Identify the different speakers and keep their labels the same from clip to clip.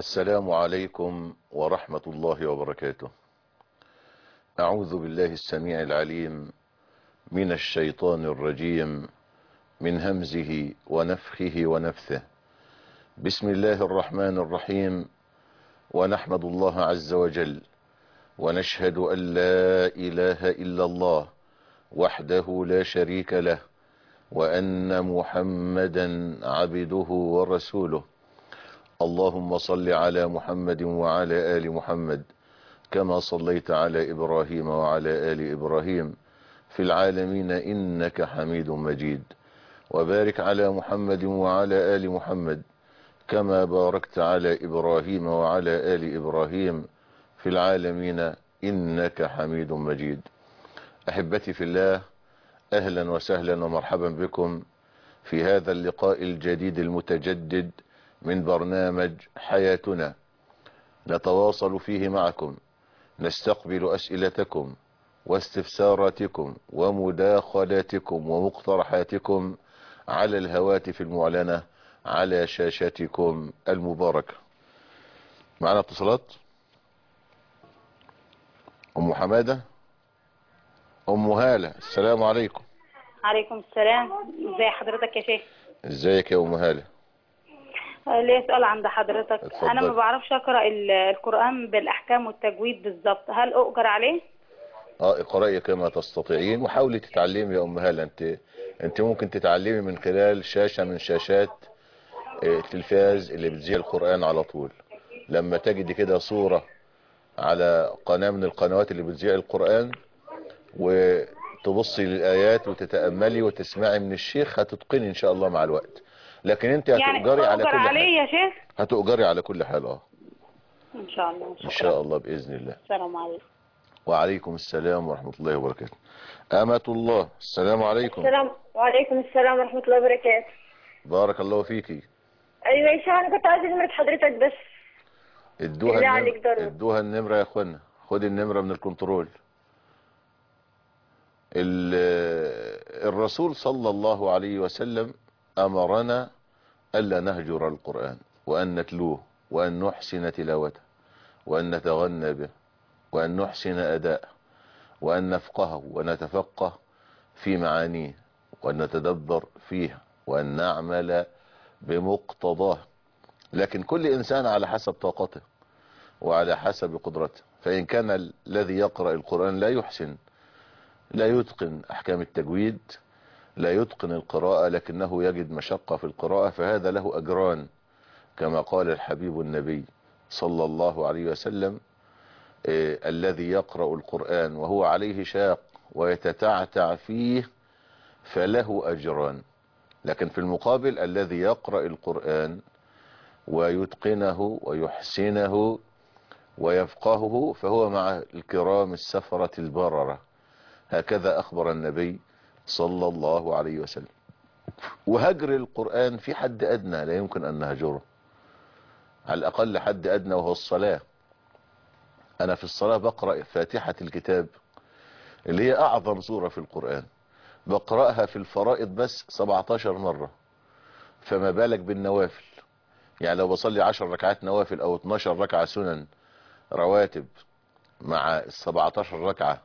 Speaker 1: السلام عليكم ورحمة الله وبركاته. أعوذ بالله السميع العليم من الشيطان الرجيم من همزه ونفخه ونفثه. بسم الله الرحمن الرحيم. ونحمد الله عز وجل ونشهد أن لا إله إلا الله وحده لا شريك له، وأن محمدا عبده ورسوله. اللهم صل على محمد وعلى آل محمد كما صليت على إبراهيم وعلى آل إبراهيم في العالمين إنك حميد مجيد، وبارك على محمد وعلى آل محمد كما باركت على إبراهيم وعلى آل إبراهيم في العالمين إنك حميد مجيد. أحبتي في الله، أهلا وسهلا ومرحبا بكم في هذا اللقاء الجديد المتجدد من برنامج حياتنا، نتواصل فيه معكم، نستقبل أسئلتكم واستفساراتكم ومداخلاتكم ومقترحاتكم على الهواتف المعلنة على شاشتكم المباركة. معنا اتصالات. أم حمادة، أم هالة، السلام عليكم.
Speaker 2: عليكم السلام. ازي حضرتك يا شيخ؟
Speaker 1: ازيك يا أم هالة؟
Speaker 2: ليه سؤال عند حضرتك.
Speaker 1: اتفضل.
Speaker 2: انا ما بعرفش اقرا القرآن بالاحكام والتجويد بالظبط، هل اؤجر عليه؟
Speaker 1: اقرأي كما تستطيعين وحاولي تتعلمي يا أم هالة. انت ممكن تتعلمي من خلال شاشة من شاشات التلفاز اللي بتذيع القرآن على طول. لما تجدي كده صورة على قناة من القنوات اللي بتذيع القرآن وتبصي للآيات وتتأملي وتسمعي من الشيخ، هتتقني إن شاء الله مع الوقت. لكن انت
Speaker 2: يعني
Speaker 1: هتؤجري على
Speaker 2: اؤجر
Speaker 1: كل
Speaker 2: عليه
Speaker 1: حال.
Speaker 2: يا شيخ؟
Speaker 1: هتؤجري على كل حال.
Speaker 2: ان شاء الله.
Speaker 1: إن
Speaker 2: شكرا.
Speaker 1: شاء الله بإذن الله.
Speaker 2: السلام عليكم.
Speaker 1: وعليكم السلام ورحمة الله وبركاته. أمة الله، السلام عليكم.
Speaker 3: وعليكم السلام ورحمة الله وبركاته.
Speaker 1: بارك الله فيكي.
Speaker 3: أيوة يا شيخ، أنا كنت عايزة نمرة حضرتك بس.
Speaker 1: ادوها النمرة يا اخوانا، خد النمرة من الكنترول. الرسول صلى الله عليه وسلم أمرنا ألا نهجر القرآن، وأن نتلوه، وأن نحسن تلاوته، وأن نتغنى به، وأن نحسن أداءه، وأن نفقهه ونتفقه في معانيه، وأن نتدبر فيها، وأن نعمل بمقتضاه. لكن كل إنسان على حسب طاقته وعلى حسب قدرته. فإن كان الذي يقرأ القرآن لا يحسن، لا يتقن أحكام التجويد، لا يتقن القراءة، لكنه يجد مشقة في القراءة، فهذا له أجران كما قال الحبيب النبي صلى الله عليه وسلم: الذي يقرأ القرآن وهو عليه شاق ويتتعتع فيه فله أجران. لكن في المقابل الذي يقرأ القرآن ويتقنه ويحسنه ويفقهه فهو مع الكرام السفرة البررة. هكذا أخبر النبي صلى الله عليه وسلم. وهجر القرآن في حد أدنى لا يمكن أن نهجره، على الأقل حد أدنى، وهو الصلاة. أنا في الصلاة بقرأ فاتحة الكتاب اللي هي أعظم سورة في القرآن، بقرأها في الفرائض بس 17 مرة، فما بالك بالنوافل. يعني لو بصلي 10 ركعات نوافل أو 12 ركعة سنن رواتب مع 17 ركعة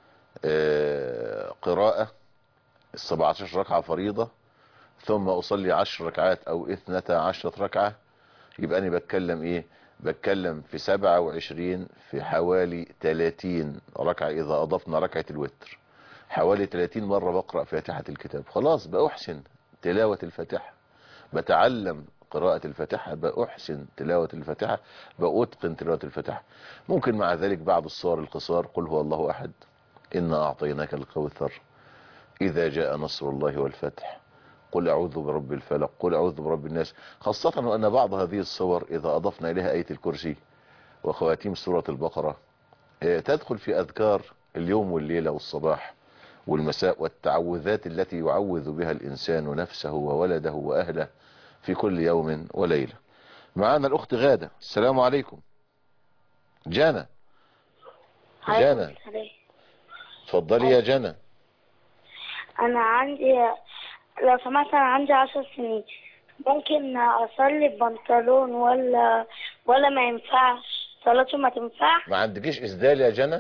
Speaker 1: قراءة، 17 ركعة فريضة، ثم أصلي 10 ركعات أو 12 ركعة، يبقى أنا بتكلم إيه؟ بتكلم في 27، في حوالي 30 ركعة إذا أضفنا ركعة الوتر، حوالي 30 مرة بقرأ فاتحة الكتاب. خلاص بأحسن تلاوة الفاتحة، بتعلم قراءة الفاتحة، بأحسن تلاوة الفاتحة، بأتقن تلاوة الفاتحة. ممكن مع ذلك بعض الصور القصار: قل هو الله أحد، إنا أعطيناك الكوثر، إذا جاء نصر الله والفتح، قل أعوذ برب الفلق، قل أعوذ برب الناس. خاصة وأن بعض هذه الصور إذا أضفنا إليها آية الكرسي وخواتيم سورة البقرة تدخل في أذكار اليوم والليلة والصباح والمساء والتعوذات التي يعوذ بها الإنسان نفسه وولده وأهله في كل يوم وليلة. معنا الأخت غادة، السلام عليكم. جانا، جانا، اتفضلي يا جانا.
Speaker 3: أنا عندي، لو سمحت، أنا عندي 10 سنين، ممكن أصلي ببنطلون ولا ما ينفعش صلاته ما تنفع؟
Speaker 1: ما عندكيش اسدال يا جنى؟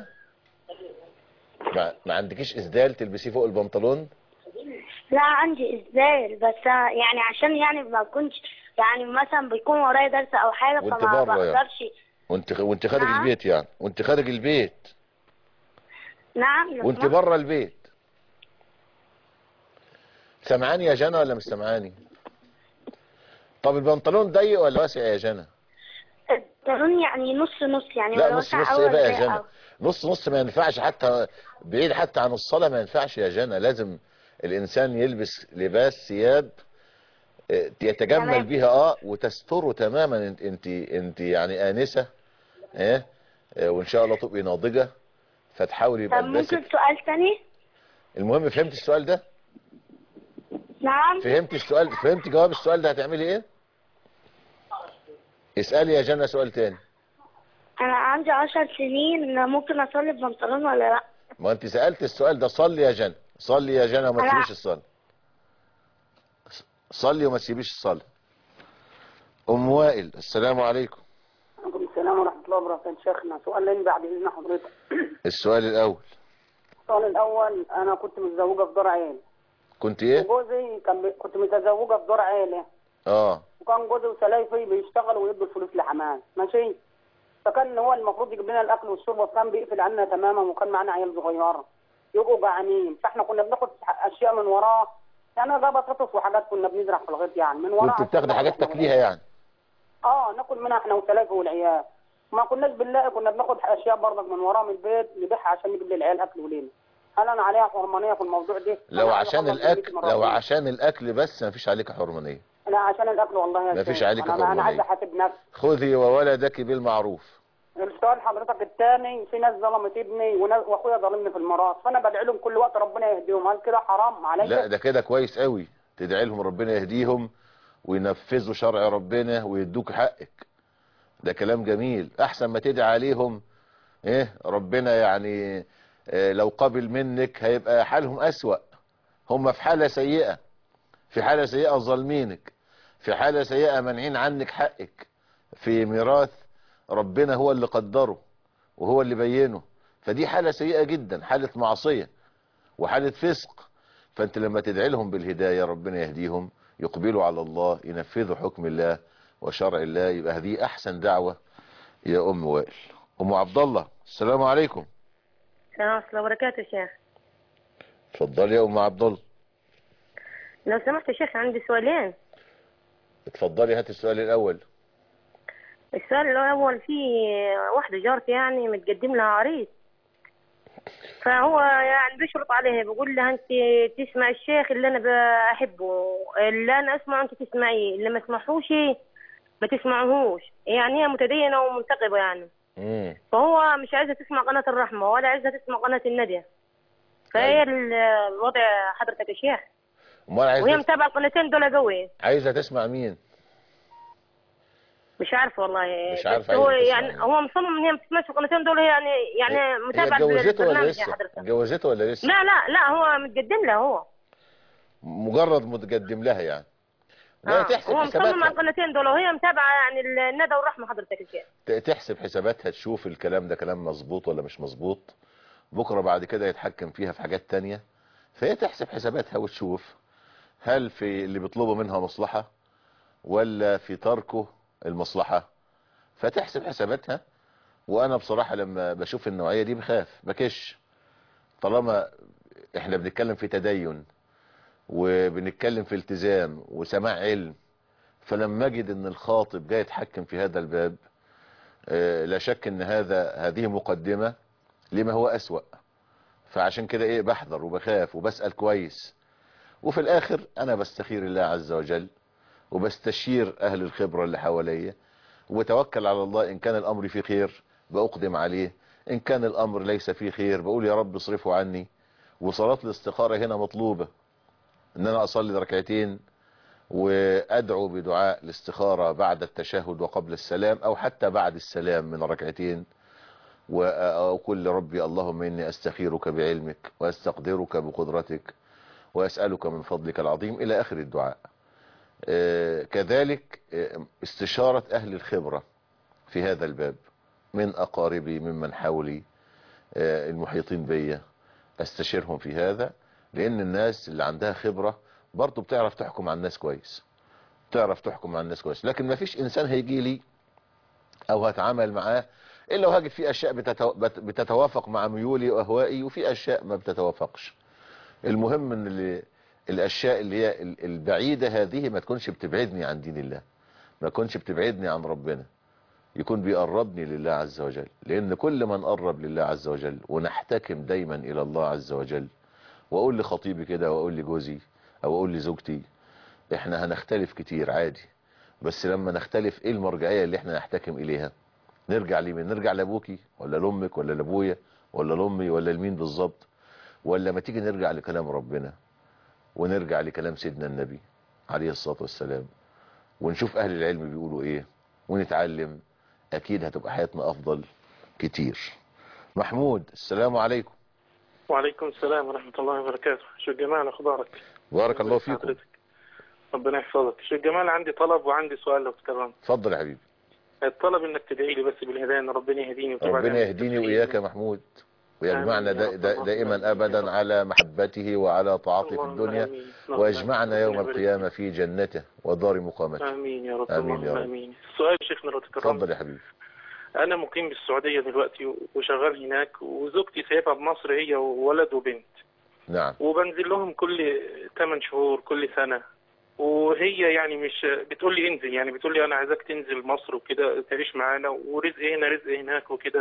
Speaker 1: ما عندكيش اسدال تلبسيه فوق البنطلون؟
Speaker 3: لا عندي إسدال، بس يعني عشان يعني ما كنتش يعني مثلا بيكون ورايا درس أو حاجة
Speaker 1: وانت
Speaker 3: فما
Speaker 1: بره يعني؟
Speaker 3: بقدرش.
Speaker 1: وانت خارج
Speaker 3: نعم.
Speaker 1: البيت يعني؟ وانت خارج البيت؟
Speaker 3: نعم لو
Speaker 1: وانت
Speaker 3: سمحت.
Speaker 1: بره البيت؟ سامعاني يا جنى ولا مش سامعاني؟ طب البنطلون ضيق ولا واسع يا جنى؟
Speaker 3: القانون يعني نص نص، يعني
Speaker 1: لا
Speaker 3: ولا
Speaker 1: نص
Speaker 3: وسع
Speaker 1: نص
Speaker 3: أوي
Speaker 1: ايه
Speaker 3: ولا
Speaker 1: بقى يا
Speaker 3: ضيق
Speaker 1: جنى؟
Speaker 3: أوي.
Speaker 1: نص نص ما ينفعش، حتى بعيد حتى عن الصلاة ما ينفعش يا جنى. لازم الانسان يلبس لباس ثياب يتجمل
Speaker 3: تمام.
Speaker 1: بيها وتستره تماما. انت يعني آنسة وان شاء الله تبقي ناضجة، فتحاول يبقى
Speaker 3: طب ممكن
Speaker 1: لباسك.
Speaker 3: سؤال تاني؟
Speaker 1: المهم فهمت السؤال ده؟
Speaker 3: نعم.
Speaker 1: فهمت السؤال؟ فهمت جواب السؤال ده؟ هتعملي ايه؟ اسألي يا جنى سؤال تاني.
Speaker 3: أنا عندي 10 سنين، ممكن أصلي ببنطلون ولا لأ؟
Speaker 1: ما انت سألت السؤال ده. صلي يا جنى، صلي يا جنى وما
Speaker 3: أنا
Speaker 1: تسيبيش الصلاة. صلي وما تسيبيش الصلاة. ام وائل السلام عليكم.
Speaker 4: وعليكم السلام ورحمة الله وبركاته. شيخنا سؤالين بعد إذن حضرتك.
Speaker 1: السؤال الاول.
Speaker 4: السؤال الأول، أنا كنت متزوجة في دار عيلة.
Speaker 1: كنت ايه؟
Speaker 4: وجوزي كنت متزوجة في دار عيلة. وكان جوزي وسلايفي بيشتغلوا ويدوا الفلوس لحماه، ماشي؟ فكان هو المفروض يجيب لنا الأكل والشرب، وكان بيقفل عنا تماما، وكان معانا عيال صغيرة يبقوا جعانين، فاحنا كنا بناخد أشياء من وراه. يعني ده بطاطس وحاجات كنا بنزرع في الغيط يعني من وراه.
Speaker 1: كنت بتاخدي حاجات تاكليها يعني؟
Speaker 4: ناكل منها احنا وسلايفي والعيال. ما كناش بنلاقي، كنا بناخد اشياء برضك من وراه من البيت نبيعها عشان نجيب للعيال اكل ولينا. هل انا عليها حرمانيه في الموضوع ده؟
Speaker 1: لو عشان الاكل، عشان الاكل بس ما فيش عليك حرمانيه.
Speaker 4: لا عشان الاكل والله يا
Speaker 1: ما فيش
Speaker 4: شيخ.
Speaker 1: عليك حرمانيه.
Speaker 4: انا عايز احاسب نفسي.
Speaker 1: خذي وولدك بالمعروف.
Speaker 4: السؤال حضرتك الثاني، في ناس ظلمت ابني واخويا ظلمني في الميراث، فانا بدعي لهم كل وقت ربنا يهديهم، هل كده حرام عليا؟
Speaker 1: لا ده كده كويس قوي، تدعي لهم ربنا يهديهم وينفذوا شرع ربنا ويدوك حقك. ده كلام جميل. احسن ما تدعي عليهم ربنا يعني لو قبل منك هيبقى حالهم اسوأ. هم في حالة سيئة، في حالة سيئة ظالمينك، في حالة سيئة منعين عنك حقك في ميراث ربنا هو اللي قدره وهو اللي بينه. فدي حالة سيئة جدا، حالة معصية وحالة فسق. فانت لما تدعي لهم بالهداية ربنا يهديهم، يقبلوا على الله، ينفذوا حكم الله وشرع الله، يبقى هذه احسن دعوة يا ام وائل. ام عبد الله السلام عليكم.
Speaker 5: السلام ورحمة الله وبركاته يا شيخ.
Speaker 1: اتفضلي يا ام عبد الله.
Speaker 5: لو سمحت يا شيخ عندي سؤالين.
Speaker 1: اتفضلي هات السؤال الاول.
Speaker 5: السؤال الأول، في واحدة جارتي يعني متقدم لها عريس، فهو يعني بيشرط عليها، بيقول لها أنت تسمع الشيخ اللي أنا بحبه، اللي أنا أسمعه أنت تسمعيه، اللي ما اسمعهوش ما تسمعهوش. يعني هي متدينة ومنتقبة يعني. فهو مش عايزة تسمع قناة الرحمة ولا عايزة تسمع قناة الندى. فهي الوضع حضرتك يا شيخ. وهي متابعة القناتين دول قوي.
Speaker 1: عايزة تسمع مين؟
Speaker 5: مش عارف والله.
Speaker 1: مش عارف.
Speaker 5: هو يعني هو مصمم ان هي ما تسمعش القناتين دول، يعني متابعة
Speaker 1: بالبرنامج يا حضرتك. اتجوزته ولا لسه؟
Speaker 5: لا هو متقدم لها. هو
Speaker 1: مجرد متقدم لها يعني. لا تحسب
Speaker 5: هو
Speaker 1: حساباتها.
Speaker 5: مصمم على القناتين دول وهي متابعة يعني الندى والرحمة حضرتك يا شيخ.
Speaker 1: تحسب حساباتها، تشوف الكلام ده كلام مظبوط ولا مش مظبوط. بكرة بعد كده يتحكم فيها في حاجات تانية. فهي تحسب حساباتها وتشوف هل في اللي بيطلبوا منها مصلحة ولا في تركه المصلحة، فتحسب حساباتها. وانا بصراحة لما بشوف النوعية دي بخاف بكش. طالما احنا بنتكلم في تدين وبنتكلم في التزام وسماع علم، فلما اجد ان الخاطب جاي يتحكم في هذا الباب، لا شك ان هذه مقدمة لما هو اسوأ. فعشان كده بحذر وبخاف وبسأل كويس. وفي الاخر انا بستخير الله عز وجل وبستشير اهل الخبرة اللي حواليا وبتوكل على الله. ان كان الامر فيه خير بأقدم عليه، ان كان الامر ليس فيه خير بقول يا رب اصرفه عني. وصلاة الاستخارة هنا مطلوبة، ان انا اصلي ركعتين وادعو بدعاء الاستخارة بعد التشهد وقبل السلام، او حتى بعد السلام من ركعتين، واقول لربي اللهم اني استخيرك بعلمك واستقدرك بقدرتك واسألك من فضلك العظيم الى اخر الدعاء. كذلك استشارة اهل الخبرة في هذا الباب من أقاربي ممن حولي المحيطين بي، استشيرهم في هذا، لأن الناس اللي عندها خبرة برضو بتعرف تحكم على الناس كويس، لكن ما فيش إنسان هيجي لي أو هتعامل معاه إلا وهجد في أشياء بتتوافق مع ميولي وأهوائي، وفي أشياء ما بتتوافقش. المهم ان الاشياء اللي هي البعيدة هذه ما تكونش بتبعدني عن دين الله، ما تكونش بتبعدني عن ربنا، يكون بيقربني لله عز وجل. لان كل ما نقرب لله عز وجل ونحتكم دايما الى الله عز وجل، واقول لخطيبي كده، واقول لجوزي او اقول لزوجتي، احنا هنختلف كتير عادي، بس لما نختلف ايه المرجعية اللي احنا نحتكم اليها؟ نرجع لمين؟ نرجع لابوكي ولا لامك ولا لابويا ولا لامي ولا لمين بالظبط؟ ولا ما تيجي نرجع لكلام ربنا ونرجع لكلام سيدنا النبي عليه الصلاة والسلام، ونشوف اهل العلم بيقولوا ايه ونتعلم، اكيد هتبقى حياتنا افضل كتير. محمود، السلام عليكم.
Speaker 6: وعليكم السلام ورحمة الله وبركاته. شو جمال اخبارك؟
Speaker 1: بارك الله فيكم.
Speaker 6: حضرتك. ربنا يحفظك. شو جمال، عندي طلب وعندي سؤال لو تكرمت.
Speaker 1: اتفضل يا حبيبي.
Speaker 6: الطلب انك تدعي لي بس بالهداية، ان ربنا يهديني وطبعا
Speaker 1: ربنا يهديني وإياك يا محمود، ويجمعنا دائما أبدا على محبته وعلى طاعته في الدنيا، ويجمعنا يوم القيامة في جنته ودار مقامته.
Speaker 6: آمين يا رب.
Speaker 1: آمين يا رب.
Speaker 6: آمين. السؤال شيخنا لو تكرمت.
Speaker 1: اتفضل يا حبيبي.
Speaker 6: أنا مقيم بالسعودية دلوقتي وشغال هناك، وزوجتي سايبها بمصر هي وولد وبنت.
Speaker 1: نعم.
Speaker 6: وبنزل لهم كل 8 شهور كل سنة، وهي يعني مش بتقول لي انزل، يعني بتقول لي انا عايزاك تنزل مصر وكده تعيش معانا، ورزق هنا رزق هناك وكده.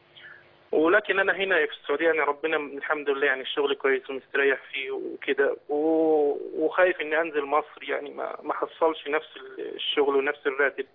Speaker 6: ولكن انا هنا في السعوديه يعني ربنا الحمد لله يعني الشغل كويس ومستريح فيه وكده، وخايف اني انزل مصر يعني ما حصلش نفس الشغل ونفس الراتب.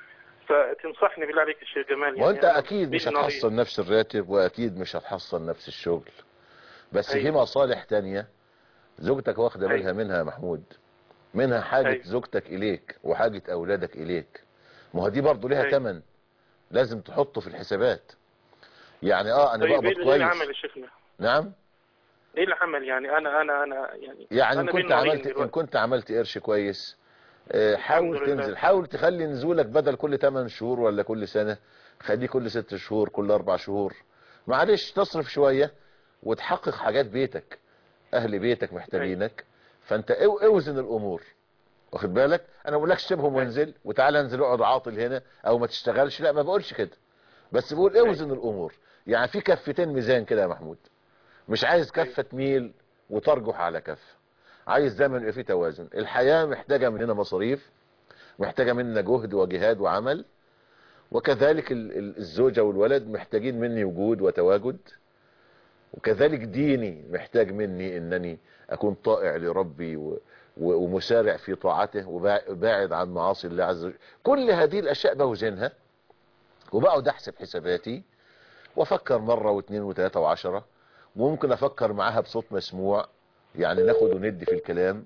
Speaker 6: فتنصحني بالله عليك يا شيخ جمال يعني.
Speaker 1: وانت اكيد مش هتحصل نفس الراتب، واكيد مش هتحصل نفس الشغل، بس في مصالح تانية زوجتك واخده بالها منها يا محمود، منها حاجة زوجتك اليك وحاجة اولادك اليك. ما هو دي برضه ليها ثمن لازم تحطه في الحسابات. يعني انا بقبض كويس.
Speaker 6: ايه العمل يا شيخنا؟
Speaker 1: نعم.
Speaker 6: ايه العمل يعني؟ انا
Speaker 1: يعني ان كنت عملت قرش كويس، حاول تنزل، حاول تخلي نزولك بدل كل 8 شهور ولا كل سنة، خليه كل 6 شهور، كل 4 شهور. معلش تصرف شوية وتحقق حاجات بيتك، اهل بيتك محتاجينك، فانت اوزن الامور، واخد بالك؟ انا ما بقولكش سيبهم وانزل وتعالى انزل اقعد عاطل هنا او ما تشتغلش، لا ما بقولش كده، بس بقول اوزن الامور. يعني في كفتين ميزان كده يا محمود، مش عايز كفة تميل وترجح على كفة، عايز دايما يبقى في توازن. الحياة محتاجة مننا مصاريف، محتاجة مننا جهد وجهاد وعمل، وكذلك الزوجة والولد محتاجين مني وجود وتواجد، وكذلك ديني محتاج مني انني اكون طائع لربي ومسارع في طاعته وباعد عن معاصي الله عز وجل. كل هذه الاشياء بوزنها وبقعد احسب حساباتي وافكر مرة واثنين وثلاثة وعشرة، وممكن افكر معاها بصوت مسموع، يعني ناخد وندي في الكلام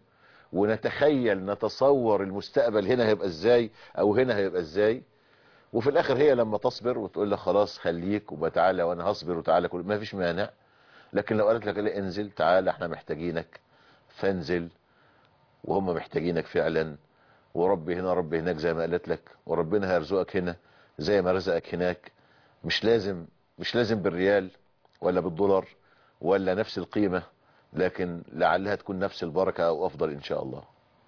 Speaker 1: ونتخيل نتصور المستقبل هنا هيبقى ازاي او هنا هيبقى ازاي. وفي الاخر هي لما تصبر وتقول لك خلاص خليك وبتعالى وانا هصبر وتعالى، كل ما فيش مانع. لكن لو قالت لك لا انزل تعالى احنا محتاجينك، فانزل، وهم محتاجينك فعلا، وربي هنا ربي هناك زي ما قالت لك، وربنا هيرزقك هنا زي ما رزقك هناك. مش لازم بالريال ولا بالدولار ولا نفس القيمة، لكن لعلها تكون نفس البركة او افضل ان شاء الله.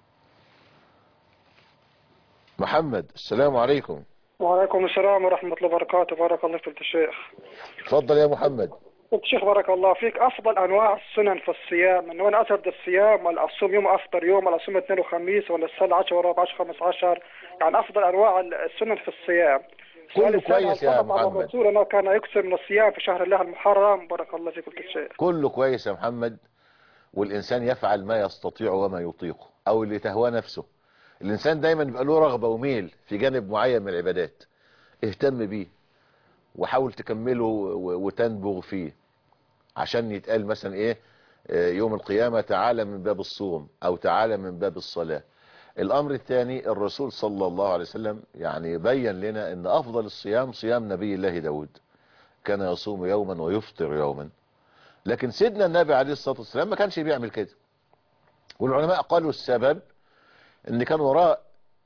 Speaker 1: محمد، السلام عليكم.
Speaker 7: وعليكم السلام ورحمة الله وبركاته. بارك الله فيك الشيخ.
Speaker 1: تفضل يا محمد.
Speaker 7: الشيخ بارك الله فيك، افضل انواع السنن في الصيام، انه انا اسرد الصيام ولا اصوم يوم افطر يوم ولا اصوم اثنين وخميس ولا السنة 10 و14 15، يعني افضل انواع السنن في الصيام.
Speaker 1: كله كويس يا محمد.
Speaker 7: الرسول انه كان يكثر من الصيام في شهر الله المحرم. بارك الله فيك الشيخ.
Speaker 1: كله كويس يا محمد، والانسان يفعل ما يستطيع وما يطيقه او اللي تهوى نفسه. الانسان دايما بيبقى له رغبة وميل في جانب معين من العبادات، اهتم بيه وحاول تكمله وتنبغ فيه، عشان يتقال مثلا ايه يوم القيامة تعالى من باب الصوم او تعالى من باب الصلاة. الامر الثاني، الرسول صلى الله عليه وسلم يعني بين لنا ان افضل الصيام صيام نبي الله داود، كان يصوم يوما ويفطر يوما. لكن سيدنا النبي عليه الصلاة والسلام ما كانش بيعمل كده، والعلماء قالوا السبب ان كان وراء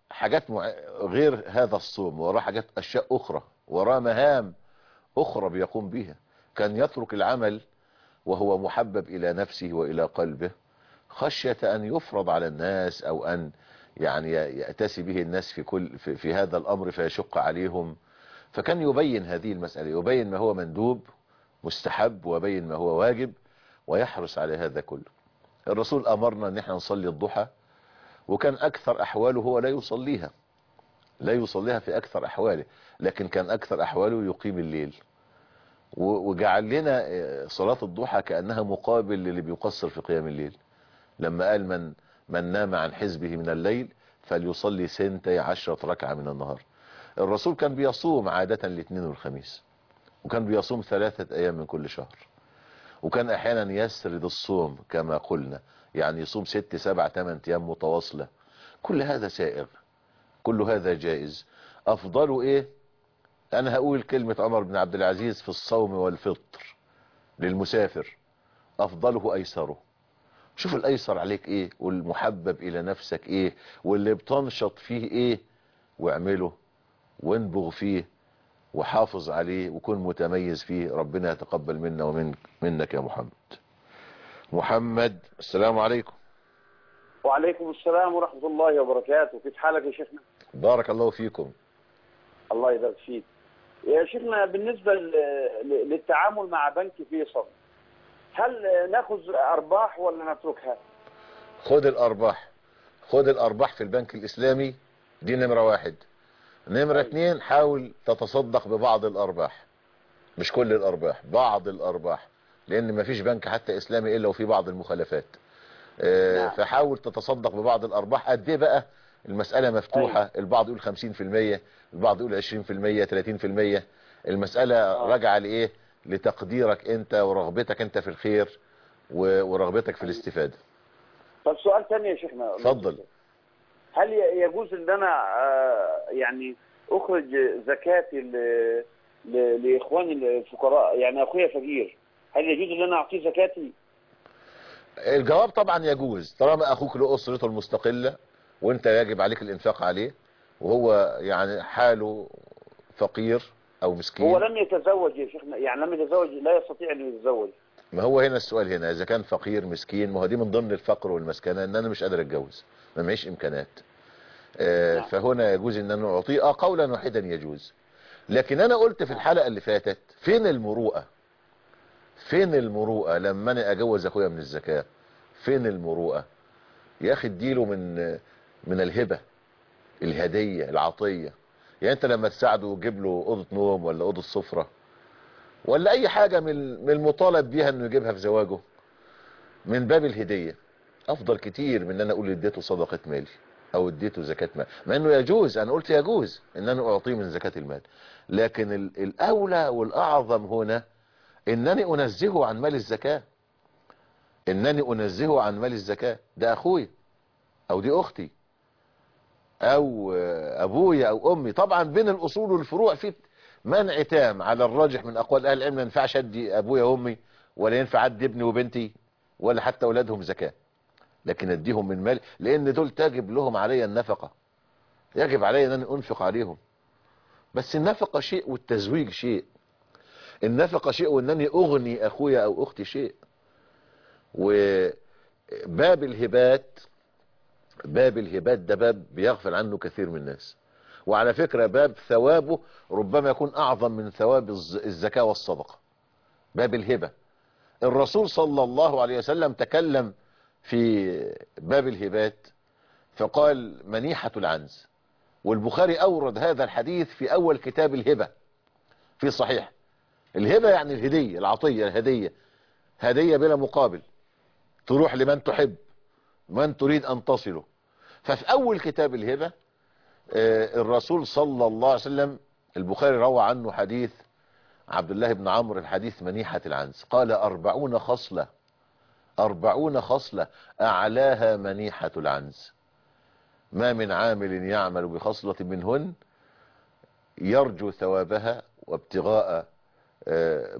Speaker 1: حاجات غير هذا الصوم، وراه حاجات أشياء أخرى، وراه مهام أخرى بيقوم بها. كان يترك العمل وهو محبب إلى نفسه وإلى قلبه خشية أن يفرض على الناس، أو أن يعني يأتسي به الناس في هذا الأمر فيشق عليهم. فكان يبين هذه المسألة، يبين ما هو مندوب مستحب ويبين ما هو واجب، ويحرص على هذا كله. الرسول أمرنا أن احنا نصلي الضحى، وكان أكثر أحواله هو لا يصليها في أكثر أحواله، لكن كان أكثر أحواله يقيم الليل. وجعل لنا صلاة الضحى كأنها مقابل للي بيقصر في قيام الليل، لما قال من نام عن حزبه من الليل فليصلي 12 ركعة من النهار. الرسول كان بيصوم عادة الاثنين والخميس، وكان بيصوم 3 أيام من كل شهر، وكان أحيانا يسرد الصوم كما قلنا، يعني يصوم 6 7 8 أيام متواصلة. كل هذا سائغ، كل هذا جائز. أفضله إيه؟ أنا هقول كلمة عمر بن عبد العزيز في الصوم والفطر للمسافر: أفضله أيسره. شوف الأيسر عليك إيه، والمحبب إلى نفسك إيه، واللي بتنشط فيه إيه، واعمله وانبغ فيه وحافظ عليه وكن متميز فيه. ربنا يتقبل منا ومنك يا محمد. السلام عليكم.
Speaker 8: وعليكم السلام ورحمة الله وبركاته. كيف حالك يا شيخنا؟
Speaker 1: بارك الله فيكم.
Speaker 8: الله يبارك فيك يا شيخنا. بالنسبة للتعامل مع بنك فيصل، هل ناخذ أرباح ولا نتركها؟
Speaker 1: خد الأرباح في البنك الإسلامي، دي نمرة 1. نمرة 2، حاول تتصدق ببعض الأرباح، مش كل الأرباح، بعض الأرباح، لأن ما فيش بنك حتى إسلامي إلا وفي بعض المخالفات. فحاول تتصدق ببعض الأرباح. قد ايه بقى؟ المسألة مفتوحة. البعض يقول 50%، البعض يقول 20%، 30%. المسألة راجعة لإيه؟ لتقديرك أنت ورغبتك أنت في الخير ورغبتك في الاستفادة.
Speaker 8: طب سؤال ثاني يا شيخنا.
Speaker 1: اتفضل.
Speaker 8: هل يجوز ان انا يعني اخرج زكاتي لاخواني الفقراء؟ يعني اخويا فقير، هل يجوز ان انا اعطيه زكاتي؟
Speaker 1: الجواب طبعا يجوز، طالما اخوك له اسرته المستقلة وانت يجب عليك الانفاق عليه، وهو يعني حاله فقير او مسكين.
Speaker 8: هو لم يتزوج يا شيخنا، يعني لم يتزوج، لا يستطيع ان يتزوج.
Speaker 1: ما هو هنا السؤال، هنا اذا كان فقير مسكين، ما هو دي من ضمن الفقر والمسكنة، ان انا مش قادر اتجوز، ما معيش امكانات. فهنا يجوز ان انا اعطيه قولا واحدا يجوز. لكن انا قلت في الحلقة اللي فاتت: فين المروءة؟ فين المروءة لما انا اجوز اخويا من الزكاة؟ فين المروءة يا اخي؟ اديله من الهبة، الهدية، العطية. يعني انت لما تساعده وتجيب له اوضه نوم ولا اوضه سفرة ولا اي حاجة من المطالب بيها انه يجيبها في زواجه، من باب الهدية، افضل كتير من ان انا اقول اديته صدقة مالي او اديته زكاة مال. مع انه يجوز، انا قلت يجوز ان انا اعطيه من زكاة المال، لكن الاولى والاعظم هنا انني انزهه عن مال الزكاة، انني انزهه عن مال الزكاة. ده اخوي او دي اختي او ابويا او امي. طبعا بين الاصول والفروع في منع تام على الراجح من اقوال اهل العلم. ما ينفعش ادي ابويا وامي، ولا ينفع ادي ابني وبنتي، ولا حتى اولادهم زكاة، لكن اديهم من مال، لان دول تجب لهم علي النفقة، يجب علي ان انا انفق عليهم. بس النفقة شيء والتزويج شيء. النفقة شيء وانني اغني اخويا او اختي شيء. وباب الهبات، باب الهبات ده باب بيغفل عنه كثير من الناس. وعلى فكرة باب ثوابه ربما يكون اعظم من ثواب الزكاة والصدقة. باب الهبة، الرسول صلى الله عليه وسلم تكلم في باب الهبات فقال: منيحة العنز. والبخاري اورد هذا الحديث في اول كتاب الهبة في صحيح. الهبة يعني الهدية، العطية، الهدية، هدية بلا مقابل، تروح لمن تحب، من تريد ان تصله. ففي اول كتاب الهبة الرسول صلى الله عليه وسلم، البخاري روى عنه حديث عبد الله بن عمرو، الحديث منيحة العنز، قال: 40 خصلة، 40 خصلة اعلاها منيحة العنز، ما من عامل يعمل بخصلة منهن يرجو ثوابها وابتغاء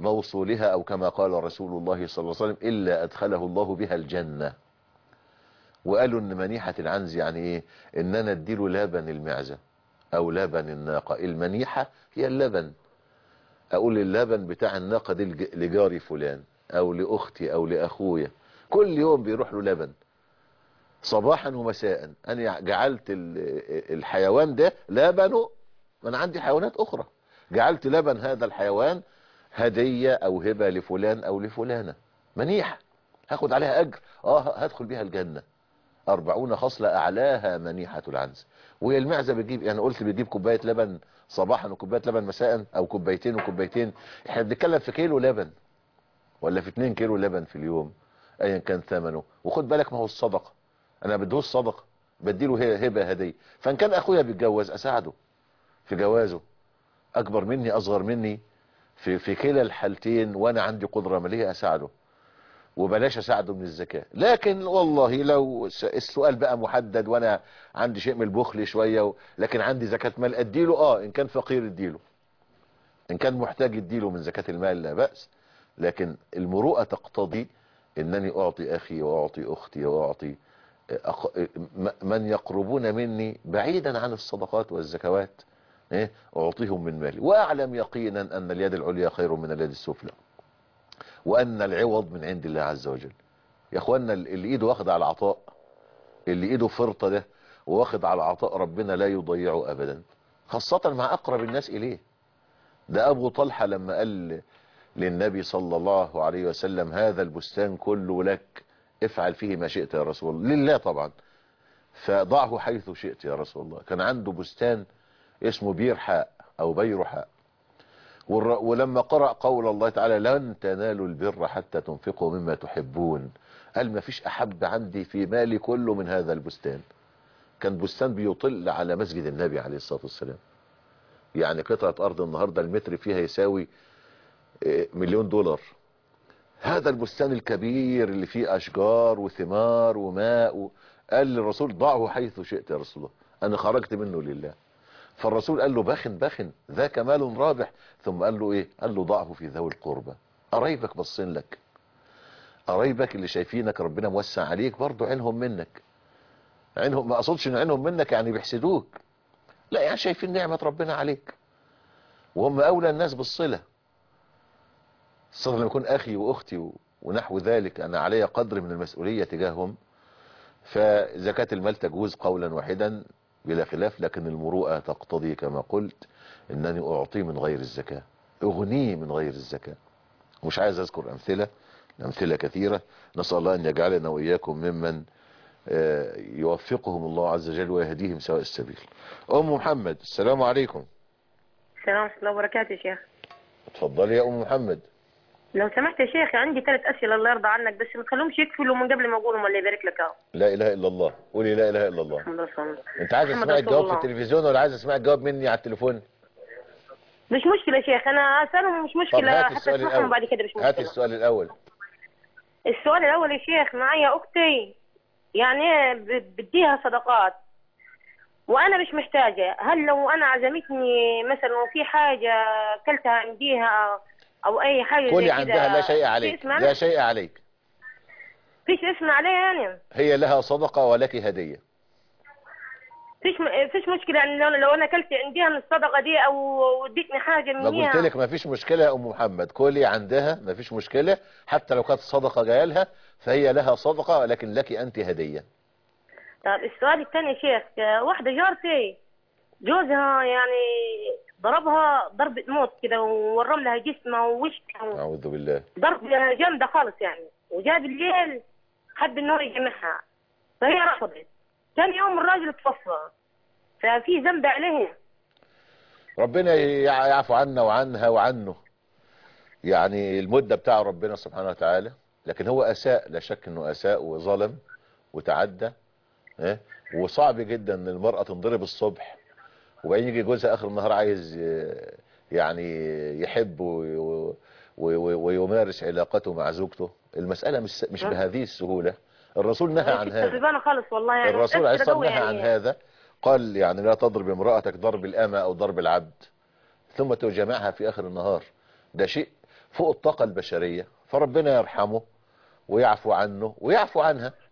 Speaker 1: موصولها، او كما قال رسول الله صلى الله عليه وسلم: الا ادخله الله بها الجنة. وقالوا ان منيحة العنز يعني ايه؟ ان انا اديله لبن المعزة او لبن الناقة. المنيحة هي اللبن، اقول اللبن بتاع الناقة دي لجاري فلان او لاختي او لاخويا، كل يوم بيروح له لبن صباحا ومساء. انا جعلت الحيوان ده لبنه، انا عندي حيوانات اخرى، جعلت لبن هذا الحيوان هدية او هبة لفلان او لفلانة، منيحة هاخد عليها اجر، هدخل بيها الجنة. 40 خصلة اعلاها منيحة العنز. وهي المعزة بتجيب، يعني قلت بتجيب كوباية لبن صباحا وكوباية لبن مساء او كوبايتين وكوبايتين، احنا بنتكلم في كيلو لبن ولا في 2 كيلو لبن في اليوم ايا كان ثمنه. وخد بالك ما هو الصدقة، انا بدوش صدقة، بديله هبة هدية. فان كان اخويا بيتجوز اساعده في جوازه، اكبر مني اصغر مني، في كلا الحالتين وانا عندي قدرة مالية اساعده، وبلاش اساعده من الزكاة. لكن والله لو السؤال بقى محدد وانا عندي شيء من البخل شوية لكن عندي زكاة مال اديله، ان كان فقير اديله، ان كان محتاج اديله من زكاة المال لا بأس. لكن المروءة تقتضي انني اعطي اخي واعطي اختي واعطي من يقربون مني بعيدا عن الصدقات والزكوات، اعطيهم من مالي، واعلم يقينا ان اليد العليا خير من اليد السفلى، وان العوض من عند الله عز وجل. يا اخوانا اللي ايده واخد على العطاء، اللي ايده فرطة ده واخد على العطاء، ربنا لا يضيعه ابدا، خاصة مع اقرب الناس اليه. ده ابو طلحة لما قال للنبي صلى الله عليه وسلم هذا البستان كله لك، افعل فيه ما شئت يا رسول الله، لله طبعا، فضعه حيث شئت يا رسول الله. كان عنده بستان اسمه بير حاء او بير حاء، ولما قرأ قول الله تعالى لن تنالوا البر حتى تنفقوا مما تحبون، قال ما فيش احب عندي في مالي كله من هذا البستان. كان بستان بيطل على مسجد النبي عليه الصلاة والسلام، يعني قطعة ارض النهاردة المتر فيها يساوي $1,000,000. هذا البستان الكبير اللي فيه اشجار وثمار وماء، قال للرسول ضعه حيث شئت يا رسول الله، انا خرجت منه لله. فالرسول قال له بخن ذاك مال رابح. ثم قال له ايه؟ قال له ضعه في ذوي القربى، قرايبك بصين لك، قرايبك اللي شايفينك ربنا موسع عليك برضو عينهم منك، عينهم، ما اقصدش ان عينهم منك يعني بيحسدوك، لا يعني شايفين نعمة ربنا عليك، وهم اولى الناس بالصلة. الصلة لما يكون اخي واختي ونحو ذلك، انا علي قدر من المسؤولية تجاههم، فزكاة المال تجوز قولا واحدا بلا خلاف. لكن المروءة تقتضي كما قلت انني اعطيه من غير الزكاة، اغنيه من غير الزكاة. مش عايز اذكر امثلة كثيرة، نسأل الله ان يجعلنا واياكم ممن يوفقهم الله عز وجل ويهديهم سواء السبيل. ام محمد السلام عليكم.
Speaker 5: السلام ورحمة الله وبركاته يا شيخ.
Speaker 1: اتفضلي يا ام محمد.
Speaker 5: لو سمحت يا شيخ عندي 3 أسئلة الله يرضى عنك، بس ما تخليهمش يكفلوا من قبل ما اقولهم ولا يبارك لك.
Speaker 1: لا اله الا الله، قولي لا اله الا الله. انت عايز تسمعي الجواب في التلفزيون ولا عايز تسمعي الجواب مني على التليفون؟
Speaker 5: مش مشكلة يا شيخ، انا اسالهم مش مشكلة، حتى اسمعهم بعد كده مش مشكلة.
Speaker 1: هات السؤال الاول.
Speaker 5: السؤال الاول يا شيخ، معايا اختي يعني بديها صدقات وانا مش محتاجة، هل لو انا عزمتني مثلا وفي حاجة اكلتها عنديها او اي حاجة
Speaker 1: كلي عندها لا شيء عليك، لا شيء عليك،
Speaker 5: فيش اسم عليها يعني،
Speaker 1: هي لها صدقة ولك هدية،
Speaker 5: فيش مشكلة يعني لو انا اكلت عندها من الصدقة دي او اديتني حاجة منها.
Speaker 1: ما قلت لك ما فيش مشكلة يا ام محمد، كلي عندها ما فيش مشكلة، حتى لو كانت صدقة جايه لها فهي لها صدقة ولكن لك انت هدية.
Speaker 5: طب السؤال الثاني يا شيخ، واحدة جارتي جوزها يعني ضربها ضربة موت كده وورم لها جسمها ووشها،
Speaker 1: اعوذ بالله،
Speaker 5: ضرب جامدة خالص يعني، وجاء بالليل حب ان هو يجمعها فهي رفضت، ثاني يوم الراجل توفى، ففي ذنب عليه.
Speaker 1: ربنا يعفو عنا وعنها وعنه، يعني المدة بتاع ربنا سبحانه وتعالى، لكن هو اساء، لا شك انه اساء وظلم وتعدى. وصعب جدا ان المرأة تنضرب الصبح وبعدين يجي جوزها اخر النهار عايز يعني يحب ويمارس علاقته مع زوجته. المسألة مش بهذه السهولة. الرسول نهى عن هذا،
Speaker 5: خالص والله يعني
Speaker 1: الرسول عليه الصلاة والسلام نهى عن هذا، قال يعني لا تضرب امرأتك ضرب الأمة او ضرب العبد ثم تجمعها في اخر النهار، ده شيء فوق الطاقة البشرية، فربنا يرحمه ويعفو عنه ويعفو عنها.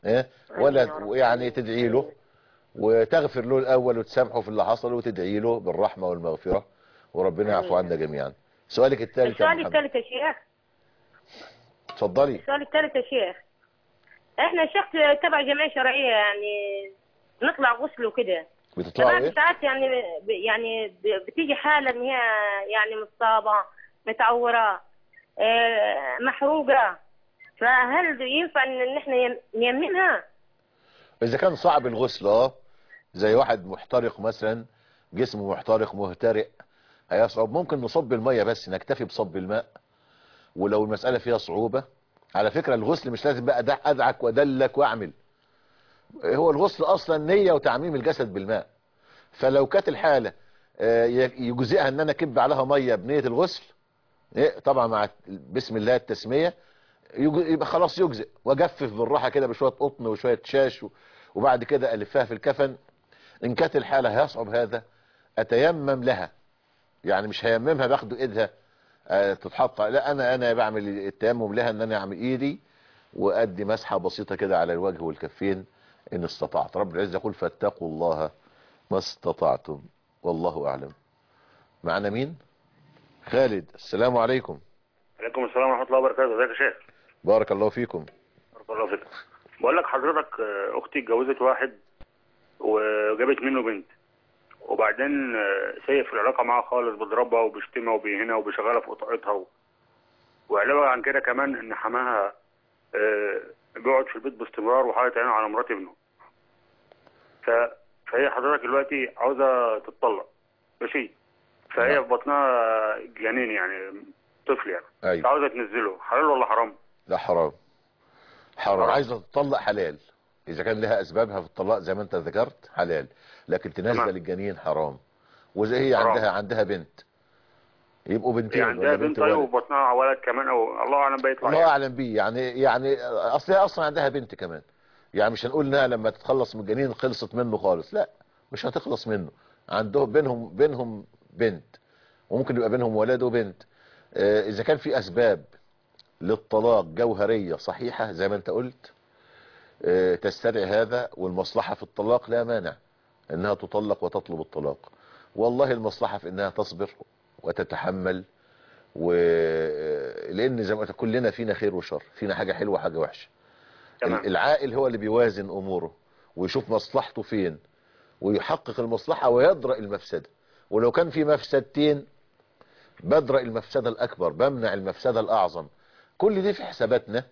Speaker 1: ولا يعني تدعي له وتغفر له الأول وتسامحه في اللي حصل وتدعي له بالرحمة والمغفرة وربنا يعفو عنا جميعا. سؤالك الثالث يا محمد.
Speaker 5: السؤال الثالث يا شيخ.
Speaker 1: اتفضلي.
Speaker 5: السؤال الثالث يا شيخ، احنا شخص تبع جمعية شرعية يعني نطلع غسل وكده.
Speaker 1: بتطلعوا ايه؟
Speaker 5: ساعات يعني بتيجي حالة ان هي يعني مصابة متعورة محروقة، فهل ينفع ان احنا نيممها؟
Speaker 1: اذا كان صعب الغسل زي واحد محترق مثلا، جسمه محترق مهترئ هيصعب، ممكن نصب المية بس، نكتفي بصب الماء. ولو المسألة فيها صعوبة، على فكرة الغسل مش لازم بقى ادعك وادلك واعمل، هو الغسل اصلا نية وتعميم الجسد بالماء. فلو كانت الحالة يجزئها ان انا اكب عليها مية بنية الغسل، طبعا مع بسم الله التسمية، يبقى خلاص يجزئ، واجفف بالراحة كده بشوية قطن وشوية شاش وبعد كده الفها في الكفن. ان كانت الحالة هيصعب هذا اتيمم لها، يعني مش هيممها باخد ايدها تتحط، لا انا بعمل التيمم لها ان انا اعمل ايدي وادي مسحة بسيطة كده على الوجه والكفين ان استطعت. رب العزة يقول فاتقوا الله ما استطعتم والله اعلم. معنا مين؟ خالد. السلام عليكم.
Speaker 9: عليكم السلام ورحمة الله وبركاته. ازيك يا شيخ؟
Speaker 1: بارك الله فيكم.
Speaker 9: بارك الله فيك. بقول لك حضرتك اختي اتجوزت واحد وجابت منه بنت، وبعدين سيء في العلاقة معاها خالص، بيضربها وبيشتمها وبيهينها وبيشغلها في قطعتها، وعلاوة عن كده كمان ان حماها بيقعد في البيت باستمرار وحاطط عينه على مرات ابنه. فهي حضرتك دلوقتي عاوزة تتطلق، ماشي؟ فهي في بطنها جنين يعني طفل يعني.
Speaker 1: أيوة.
Speaker 9: عاوزة تنزله، حلال ولا حرام؟
Speaker 1: لا حرام. حرام. عايزة تطلق حلال، اذا كان لها اسبابها في الطلاق زي ما انت ذكرت حلال، لكن تنزل الجنين حرام. وزي هي عندها بنت، يبقوا بنتين
Speaker 9: عندها بنت طيب وبطنها ولد كمان، او الله اعلم بيطلع
Speaker 1: الله اعلم بيه يعني اصلا عندها بنت كمان، يعني مش هنقول انها لما تتخلص من الجنين خلصت منه خالص، لا مش هتخلص منه، عندهم بينهم بنت، وممكن يبقى بينهم ولد وبنت. اذا كان في اسباب للطلاق جوهرية صحيحة زي ما انت قلت تستدعي هذا، والمصلحة في الطلاق لا مانع انها تطلق وتطلب الطلاق. والله المصلحة في انها تصبر وتتحمل، لان زي ما قلت كلنا فينا خير وشر، فينا حاجة حلوة وحاجة وحشة. العاقل هو اللي بيوازن اموره ويشوف مصلحته فين ويحقق المصلحة ويدرأ المفسدة. ولو كان في مفسدتين بدرأ المفسدة الاكبر، بمنع المفسدة الاعظم. كل دي في حساباتنا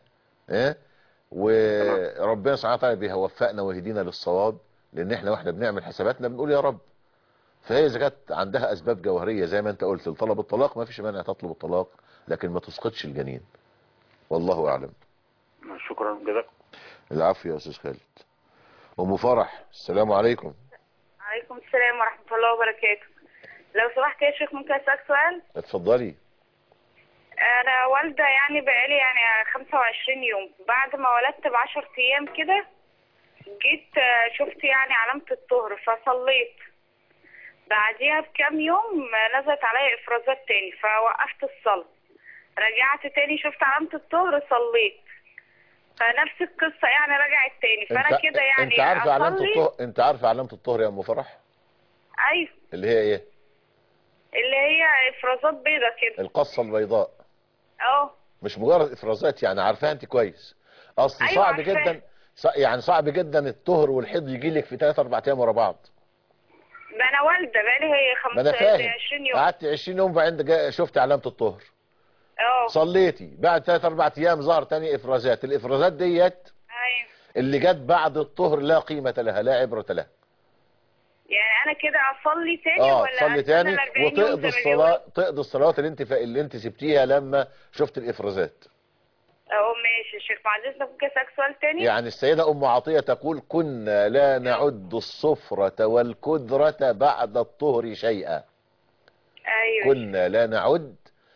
Speaker 1: وربنا سبحانه وتعالى بيوفقنا ويهدينا للصواب، لان احنا واحنا بنعمل حساباتنا بنقول يا رب. فهي اذا كانت عندها اسباب جوهريه زي ما انت قلت لطلب الطلاق، ما فيش مانع تطلب الطلاق، لكن ما تسقطش الجنين. والله اعلم.
Speaker 9: شكرا جزاك.
Speaker 1: العفو يا استاذ خالد. ام فرح. السلام عليكم.
Speaker 10: عليكم السلام ورحمه الله وبركاته. لو سمحت يا شيخ ممكن اسالك سؤال؟
Speaker 1: اتفضلي.
Speaker 10: انا والده يعني بقالي 25 يوم، بعد ما ولدت ب10 ايام كده جيت شفت علامه الطهر فصليت، بعديها بكام يوم نزلت عليا افرازات تاني فوقفت الصلاه، رجعت تاني شفت علامه الطهر صليت، فنفس القصه رجعت تاني. فانا كده
Speaker 1: انت عارفه علامه الطهر؟ انت عارفه علامه الطهر يا ام فرح؟
Speaker 10: ايوه.
Speaker 1: اللي هي ايه؟
Speaker 10: اللي هي افرازات بيضه كده،
Speaker 1: القصه البيضاء. مش مجرد افرازات، عارفاها انت كويس. اصل أيوة صعب جدا، صعب جدا الطهر والحيض يجي لك في 3-4 ايام ورا بعض.
Speaker 10: ما انا والده بقالي 25 يوم.
Speaker 1: قعدت 20 يوم بعد شفت علامه الطهر. صليتي بعد 3-4 ايام ظهر تاني افرازات. الافرازات ديت
Speaker 10: ايوه
Speaker 1: اللي جت بعد الطهر لا قيمه لها، لا عبره لها.
Speaker 10: انا كده اصلي تاني ولا
Speaker 1: تصلي تاني وتقضي الصلاه، تقضي الصلوات اللي انت سبتيها لما شفت الافرازات.
Speaker 10: ماشي يا شيخ. معلش ممكن اسالك سؤال تاني؟
Speaker 1: السيده ام عطيه تقول كنا لا نعد الصفرة والكدرة بعد الطهر شيئا.
Speaker 10: ايوه.
Speaker 1: كنا لا نعد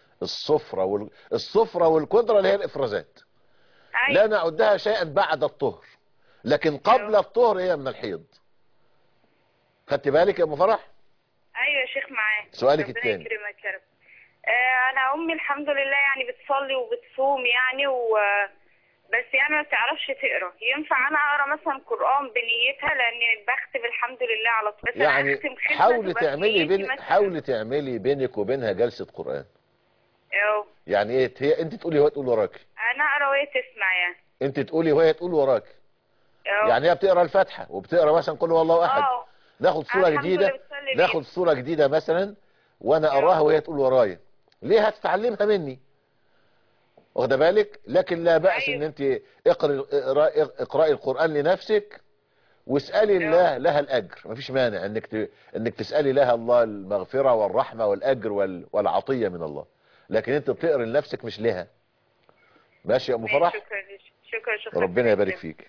Speaker 1: الصفرة والكدرة اللي هي الافرازات. أيوة. لا نعدها شيئا بعد الطهر، لكن قبل الطهر هي من الحيض. خدت بالك يا ام فرح؟
Speaker 10: ايوه يا شيخ معاك.
Speaker 1: سؤالك الثاني.
Speaker 10: ربنا يكرمك يا رب. انا امي الحمد لله بتصلي وبتصوم بس يعني ما بتعرفش تقرا. ينفع انا اقرا مثلا قران بنيتها لاني بختم الحمد لله على طول، بس
Speaker 1: يعني
Speaker 10: انا اختم ختمه
Speaker 1: حاولي تعملي بينك وبينها جلسة قرآن.
Speaker 10: أو.
Speaker 1: يعني ايه؟ هي انت تقولي وهي تقول وراكي؟
Speaker 10: انا اقرا وهي تسمع يعني.
Speaker 1: انت تقولي وهي تقول وراكي؟
Speaker 10: أو.
Speaker 1: يعني هي بتقرا الفاتحة وبتقرا مثلا قل هو الله احد. ناخد صورة
Speaker 10: الحمد لله
Speaker 1: جديدة،
Speaker 10: بتصلي
Speaker 1: ناخد صورة جديدة مثلا وانا اقراها وهي تقول ورايا، ليه؟ هتتعلمها مني، واخده بالك؟ لكن لا بأس ان انت اقرأي القرآن لنفسك واسألي الله لها الأجر. مفيش مانع انك تسألي لها الله المغفرة والرحمة والأجر والعطية من الله، لكن انت بتقري لنفسك مش لها. ماشي يا ام فرح؟
Speaker 10: شكرا
Speaker 1: ربنا يبارك فيك.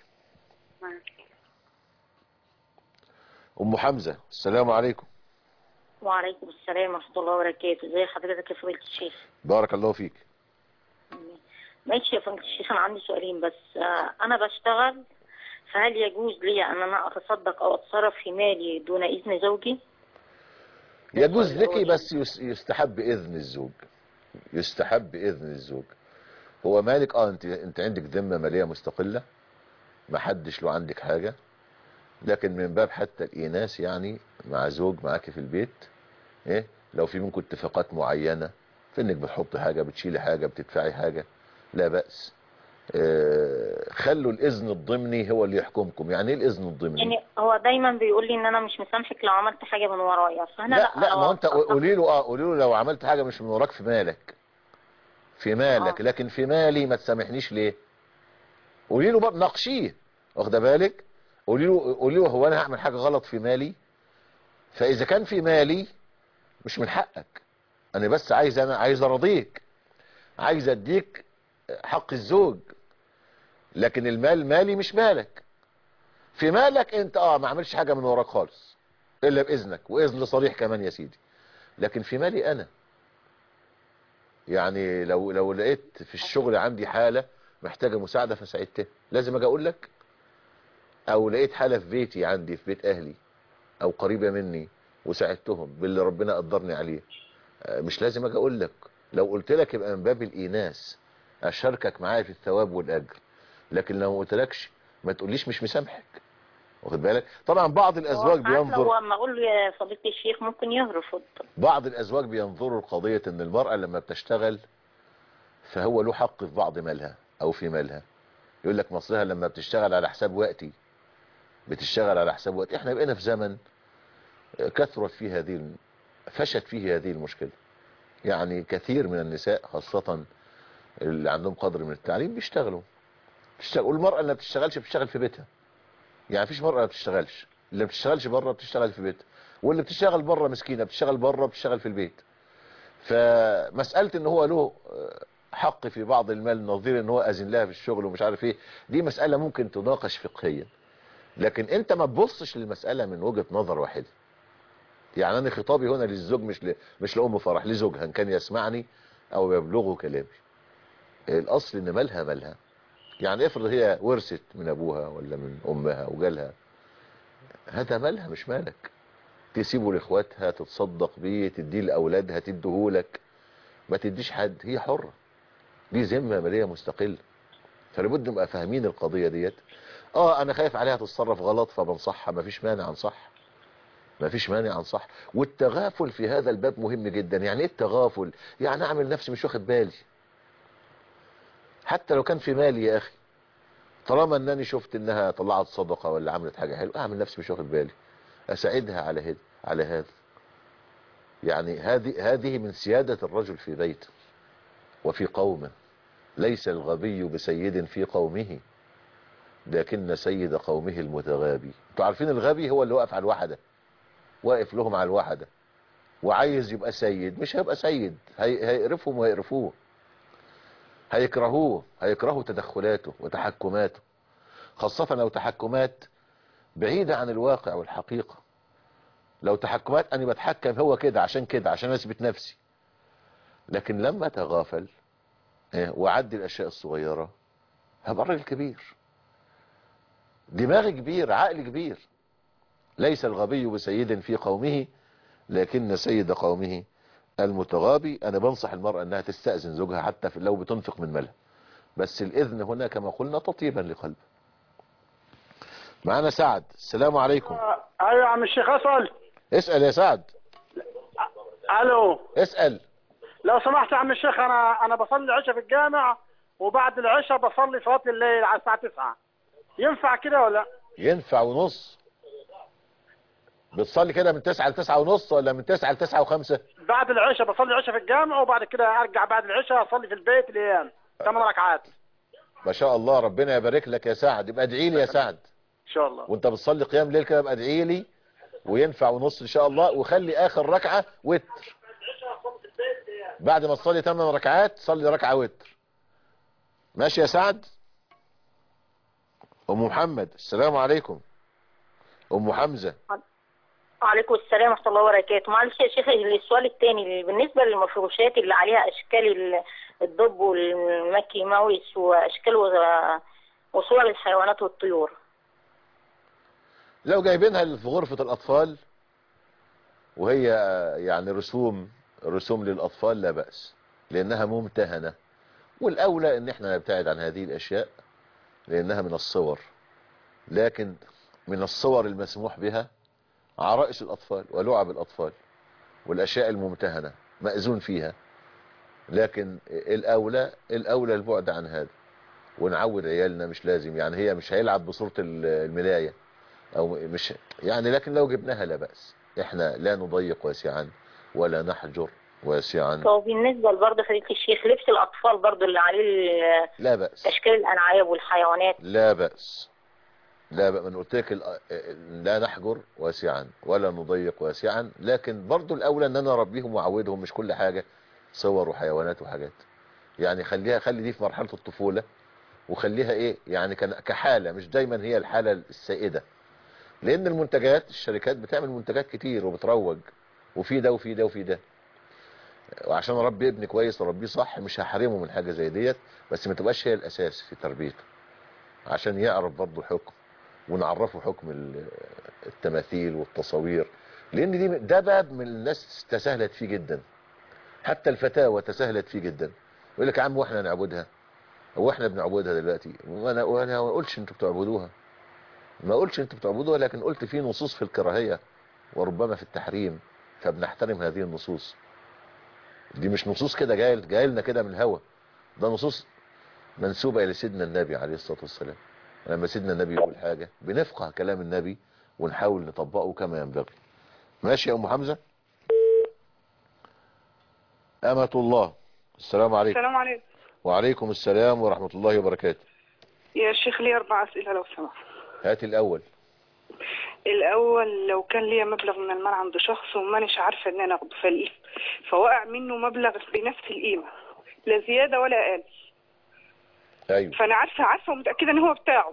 Speaker 1: ام حمزة، السلام عليكم.
Speaker 11: وعليكم السلام ورحمة الله وبركاته. ازي حضرتك يا فضيلة الشيخ؟
Speaker 1: بارك الله فيك.
Speaker 11: ماشي يا فضيلة الشيخ، انا عندي سؤالين بس. انا بشتغل، فهل يجوز لي ان انا اتصدق او اتصرف في مالي دون اذن زوجي؟
Speaker 1: يجوز لك، بس يستحب اذن الزوج. يستحب اذن الزوج. هو مالك، انت عندك ذمة مالية مستقلة، ما حدش له عندك حاجة، لكن من باب حتى الإيناس يعني مع زوج معاك في البيت، ايه لو في منكم اتفاقات معينة في انك بتحط حاجة، بتشيلي حاجة، بتدفعي حاجة، لا بأس. خلوا الإذن الضمني هو اللي يحكمكم. يعني ايه الإذن الضمني؟
Speaker 11: يعني هو دايما بيقول لي ان انا مش مسامحك لو عملت حاجة من ورايا، فانا
Speaker 1: لا ما هو انت قولي له لو عملت حاجة مش من وراك في مالك، في مالك، لكن في مالي ما تسامحنيش ليه؟ قولي له بقى، ناقشيه، واخده بالك؟ قولي له هو انا هعمل حاجة غلط في مالي؟ فاذا كان في مالي مش من حقك، انا بس عايز ارضيك، عايز اديك حق الزوج، لكن المال مالي مش مالك. في مالك انت ما عملش حاجة من وراك خالص الا باذنك، واذن صريح كمان يا سيدي. لكن في مالي انا، يعني لو لقيت في الشغل عندي حالة محتاجة مساعدة فساعدتها، لازم اجي اقول لك؟ او لقيت حالة في بيتي عندي، في بيت اهلي او قريبة مني وساعدتهم باللي ربنا قدرني عليه، مش لازم اجي اقول لك؟ لو قلت لك يبقى من باب الايناس، اشاركك معايا في الثواب والاجر، لكن لو ما قلتلكش ما تقوليش مش مسامحك، واخد بالك؟ طبعا بعض الازواج بينظر،
Speaker 11: لو اما اقول له يا فضيلة الشيخ ممكن يرفض.
Speaker 1: بعض الازواج بينظروا القضية ان المرأة لما بتشتغل فهو له حق في بعض مالها او في مالها، يقول لك مصلها لما بتشتغل على حساب وقتي، بتشتغل على حساب وقتي. احنا بقينا في زمن كثرت فيه فشت فيه هذه المشكلة. يعني كثير من النساء خاصة اللي عندهم قدر من التعليم بيشتغلوا، والمرأة اللي ما بتشتغلش بتشتغل في بيتها. يعني مفيش مرأة ما بتشتغلش، اللي ما بتشتغلش بره بتشتغل في بيتها، واللي بتشتغل بره مسكينة بتشتغل بره بتشتغل في البيت. فمسألة ان هو له حق في بعض المال نظير ان هو اذن لها في الشغل ومش عارف ايه، دي مسألة ممكن تناقش فقهيا، لكن انت ما تبصش للمسألة من وجهة نظر واحدة. يعني انا خطابي هنا للزوج مش لأم فرح، لزوجها ان كان يسمعني او يبلغه كلامي. الاصل ان مالها. يعني افرض هي ورثت من ابوها ولا من امها وجالها، هذا مالها مش مالك. تسيبه لاخواتها، تتصدق بيه، تديه لاولادها، تديهولك، ما تديش حد، هي حرة، دي ذمة مالية مستقلة. فلابد نبقى فاهمين القضية ديت. انا خايف عليها تتصرف غلط فبنصحها، مفيش مانع انصح، مفيش مانع انصح. والتغافل في هذا الباب مهم جدا. يعني ايه التغافل؟ يعني اعمل نفسي مش واخد بالي، حتى لو كان في مالي يا اخي، طالما انني شفت انها طلعت صدقة ولا عملت حاجة حلوة، اعمل نفسي مش واخد بالي، اساعدها على هذا. يعني هذه من سيادة الرجل في بيته وفي قومه. ليس الغبي بسيد في قومه، لكن سيد قومه المتغابي. انتوا عارفين الغبي هو اللي واقف على الوحدة، واقف لهم على الوحدة وعايز يبقى سيد. مش هيبقى سيد، هيقرفهم وهيقرفوه، هيكرهوا تدخلاته وتحكماته، خاصة لو تحكمات بعيدة عن الواقع والحقيقة. لو تحكمات أنا بتحكم هو كده عشان أثبت نفسي، لكن لما تغافل وعدي الأشياء الصغيرة هبقى راجل كبير، دماغ كبير، عقل كبير. ليس الغبي بسيد في قومه، لكن سيد قومه المتغابي. أنا بنصح المرأة أنها تستأذن زوجها حتى لو بتنفق من مالها، بس الإذن هنا كما قلنا تطيبا لقلبه. معنا سعد. السلام عليكم.
Speaker 12: ايوه يا عم الشيخ اسال.
Speaker 1: اسأل يا سعد.
Speaker 12: الو.
Speaker 1: اسأل.
Speaker 12: لو سمحت يا عم الشيخ، انا بصلي العشاء في الجامع، وبعد العشاء بصلي صلاه الليل على الساعه 9. ينفع كده ولا لا؟
Speaker 1: ينفع ونص. بتصلي كده من 9 ل 9 ونص ولا من 9 ل 9 و5؟
Speaker 12: بعد العشاء بصلي العشاء في الجامع، وبعد كده ارجع بعد العشاء اصلي في البيت الايام 8 ركعات.
Speaker 1: ما شاء الله، ربنا يبارك لك يا سعد. يبقى ادعي لي يا سعد
Speaker 12: ان شاء الله.
Speaker 1: وانت بتصلي قيام ليل كده، يبقى ادعي لي وينفع ونص ان شاء الله. وخلي اخر ركعه وتر، بعد ما تصلي 8 ركعات صلي ركعه وتر. ماشي يا سعد؟ ام محمد. السلام عليكم. ام حمزه.
Speaker 11: وعليكم السلام ورحمة الله وبركاته. معلش يا شيخ، السؤال الثاني بالنسبة للمفروشات اللي عليها أشكال الدب والمكي ماوس وأشكال وصور الحيوانات والطيور،
Speaker 1: لو جايبينها في غرفة الأطفال وهي يعني رسوم للأطفال لا بأس، لأنها ممتهنة، والأولى إن احنا نبتعد عن هذه الأشياء لأنها من الصور. لكن من الصور المسموح بها عرائس الأطفال ولعب الأطفال والأشياء الممتهنة مأذون فيها. لكن الأولى البعد عن هذا، ونعود عيالنا. مش لازم يعني، هي مش هيلعب بصورة الملاية او مش يعني، لكن لو جبناها لا بأس. احنا لا نضيق واسعا ولا نحجر واسعا.
Speaker 11: طب بالنسبة برضه فضيلة الشيخ، لبس الأطفال برضه اللي عليه
Speaker 1: لا بأس،
Speaker 11: أشكال الألعاب والحيوانات
Speaker 1: لا بأس. لا بأس، من قلت لك لا نحجر واسعا ولا نضيق واسعا، لكن برضه الأولى ان انا اربيهم واعودهم، مش كل حاجة صور وحيوانات وحاجات. يعني خلي دي في مرحلة الطفولة، وخليها ايه يعني كحالة، مش دايما هي الحالة السائدة. لان المنتجات، الشركات بتعمل منتجات كتير وبتروج، وفي ده وفي ده وفي ده. وعشان اربي ابني كويس اربيه صح، مش هحرمه من حاجة زي ديت، بس ما تبقاش هي الاساس في تربيته، عشان يعرف برضه الحكم، ونعرفه حكم التماثيل والتصوير. لان ده باب من الناس تساهلت فيه جدا، حتى الفتاوى تساهلت فيه جدا. يقول لك يا عم واحنا نعبدها، هو احنا بنعبدها دلوقتي؟ وانا ما اقولش انتوا بتعبدوها، ما اقولش انتوا بتعبدوها، لكن قلت في نصوص في الكراهية وربما في التحريم، فبنحترم هذه النصوص. دي مش نصوص كده جاي لنا كده من الهوى، ده نصوص منسوبة الى سيدنا النبي عليه الصلاة والسلام. لما سيدنا النبي يقول حاجة بنفقه كلام النبي ونحاول نطبقه كما ينبغي. ماشي يا ام حمزة؟ أمة الله. السلام عليكم.
Speaker 13: السلام عليكم.
Speaker 1: وعليكم السلام ورحمة الله وبركاته.
Speaker 13: يا شيخ لي 4 أسئلة لو سمحت.
Speaker 1: هات الأول.
Speaker 13: الأول، لو كان ليا مبلغ من المال عند شخص ومانيش عارفة إن أنا أخده، فوقع منه مبلغ بنفس القيمة، لا زيادة ولا أقل.
Speaker 1: أيوه.
Speaker 13: فأنا عارفة ومتأكدة إن هو بتاعه.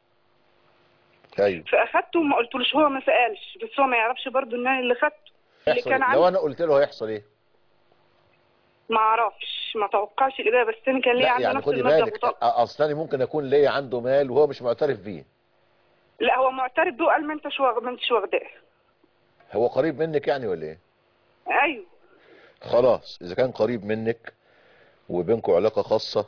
Speaker 1: أيوه.
Speaker 13: فأخدته وما قلتلوش، هو ما سألش، بس هو ما يعرفش برضه إن أنا اللي خدته. اللي كان
Speaker 1: لو أنا قلت له هيحصل إيه؟
Speaker 13: ما اعرفش، ما توقعش الإجابة، بس أنا كان ليا عنده
Speaker 1: يعني
Speaker 13: نفس
Speaker 1: خدي
Speaker 13: المبلغ.
Speaker 1: بالك، أصلا ممكن أكون ليا عنده مال وهو مش معترف بيه.
Speaker 13: لا هو معترف بيه، قال ما انتش واخداه.
Speaker 1: هو قريب منك يعني ولا ايه؟
Speaker 13: ايوه.
Speaker 1: خلاص، اذا كان قريب منك وبينكم علاقة خاصة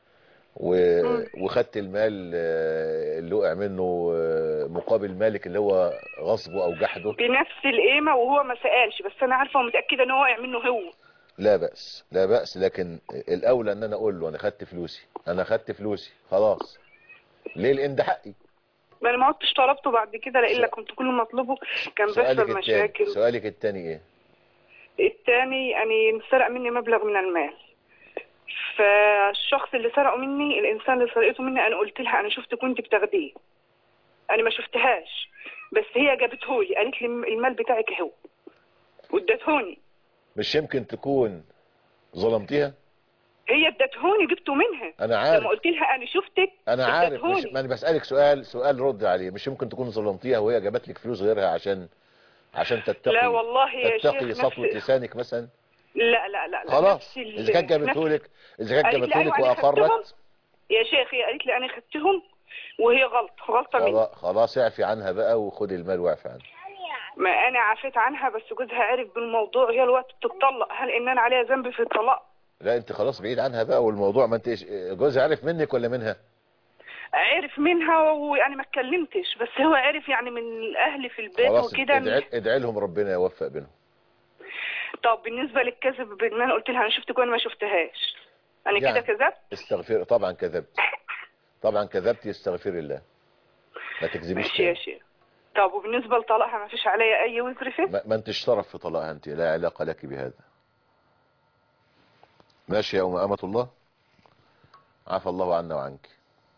Speaker 1: وخدت المال اللي وقع منه مقابل مالك اللي هو غصبه او جحده
Speaker 13: بنفس القيمة وهو ما سألش، بس انا عارفة ومتأكدة ان هو وقع منه هو.
Speaker 1: لا بأس، لا بأس، لكن الاولى ان انا اقول له انا خدت فلوسي خلاص. ليه؟ لان ده حقي.
Speaker 13: ما انا ما عدتش طلبته بعد كده، لان كنت كل ما اطلبه كان بيحصل مشاكل.
Speaker 1: سؤالك الثاني ايه؟
Speaker 13: الثاني يعني انسرق مني مبلغ من المال، فالشخص اللي سرقه مني، الانسان اللي سرقته مني، انا قلت لها انا شفتك كنت بتاخديه، انا ما شفتهاش، بس هي جابتهولي، قالت لي المال بتاعك اهو وادتهوني.
Speaker 1: مش يمكن تكون ظلمتيها؟
Speaker 13: هي ادتهوني، جبته منها.
Speaker 1: انا عارف.
Speaker 13: لما قلت لها انا شفتك
Speaker 1: انا عارف، مش ما انا بسألك سؤال رد عليه. مش يمكن تكون ظلمتيها وهي جابت لك فلوس غيرها عشان تتقي؟
Speaker 13: لا والله يا شيخ،
Speaker 1: تتقي سطوة لسانك مثلا؟
Speaker 13: لا لا لا, لا.
Speaker 1: خلاص، اذا كانت جابتهولك واقرت
Speaker 13: يا شيخ، هي قالت لي انا خدتهم وهي غلطة مني.
Speaker 1: خلاص اعفي عنها بقى وخدي المال واعفي عنها.
Speaker 13: ما انا عفيت عنها، بس جوزها عرف بالموضوع، هي الوقت بتطلق. هل ان انا عليها ذنب في الطلاق؟
Speaker 1: لا انت خلاص بعيد عنها بقى، والموضوع ما انت جوزها عارف منك ولا منها؟
Speaker 13: عرف منها وانا ما اتكلمتش، بس هو عرف يعني من اهلي في البيت
Speaker 1: خلاص
Speaker 13: وكده.
Speaker 1: ادعي لهم ربنا يوفق بينهم.
Speaker 13: طب بالنسبه للكذب، ان انا قلت لها انا شفتك وانا ما شفتهاش، انا
Speaker 1: يعني
Speaker 13: كده كذبت؟
Speaker 1: استغفر، طبعا كذبت، طبعا كذبتي، استغفر الله، ما تكذبيش
Speaker 13: ماشي يا شيخ. طب وبالنسبه لطلاقها ما فيش عليا اي وزر فيه؟
Speaker 1: ما انتش طرف في طلاقها، انت لا علاقه لك بهذا. ماشي يا أمة الله، عفى الله عنا وعنك.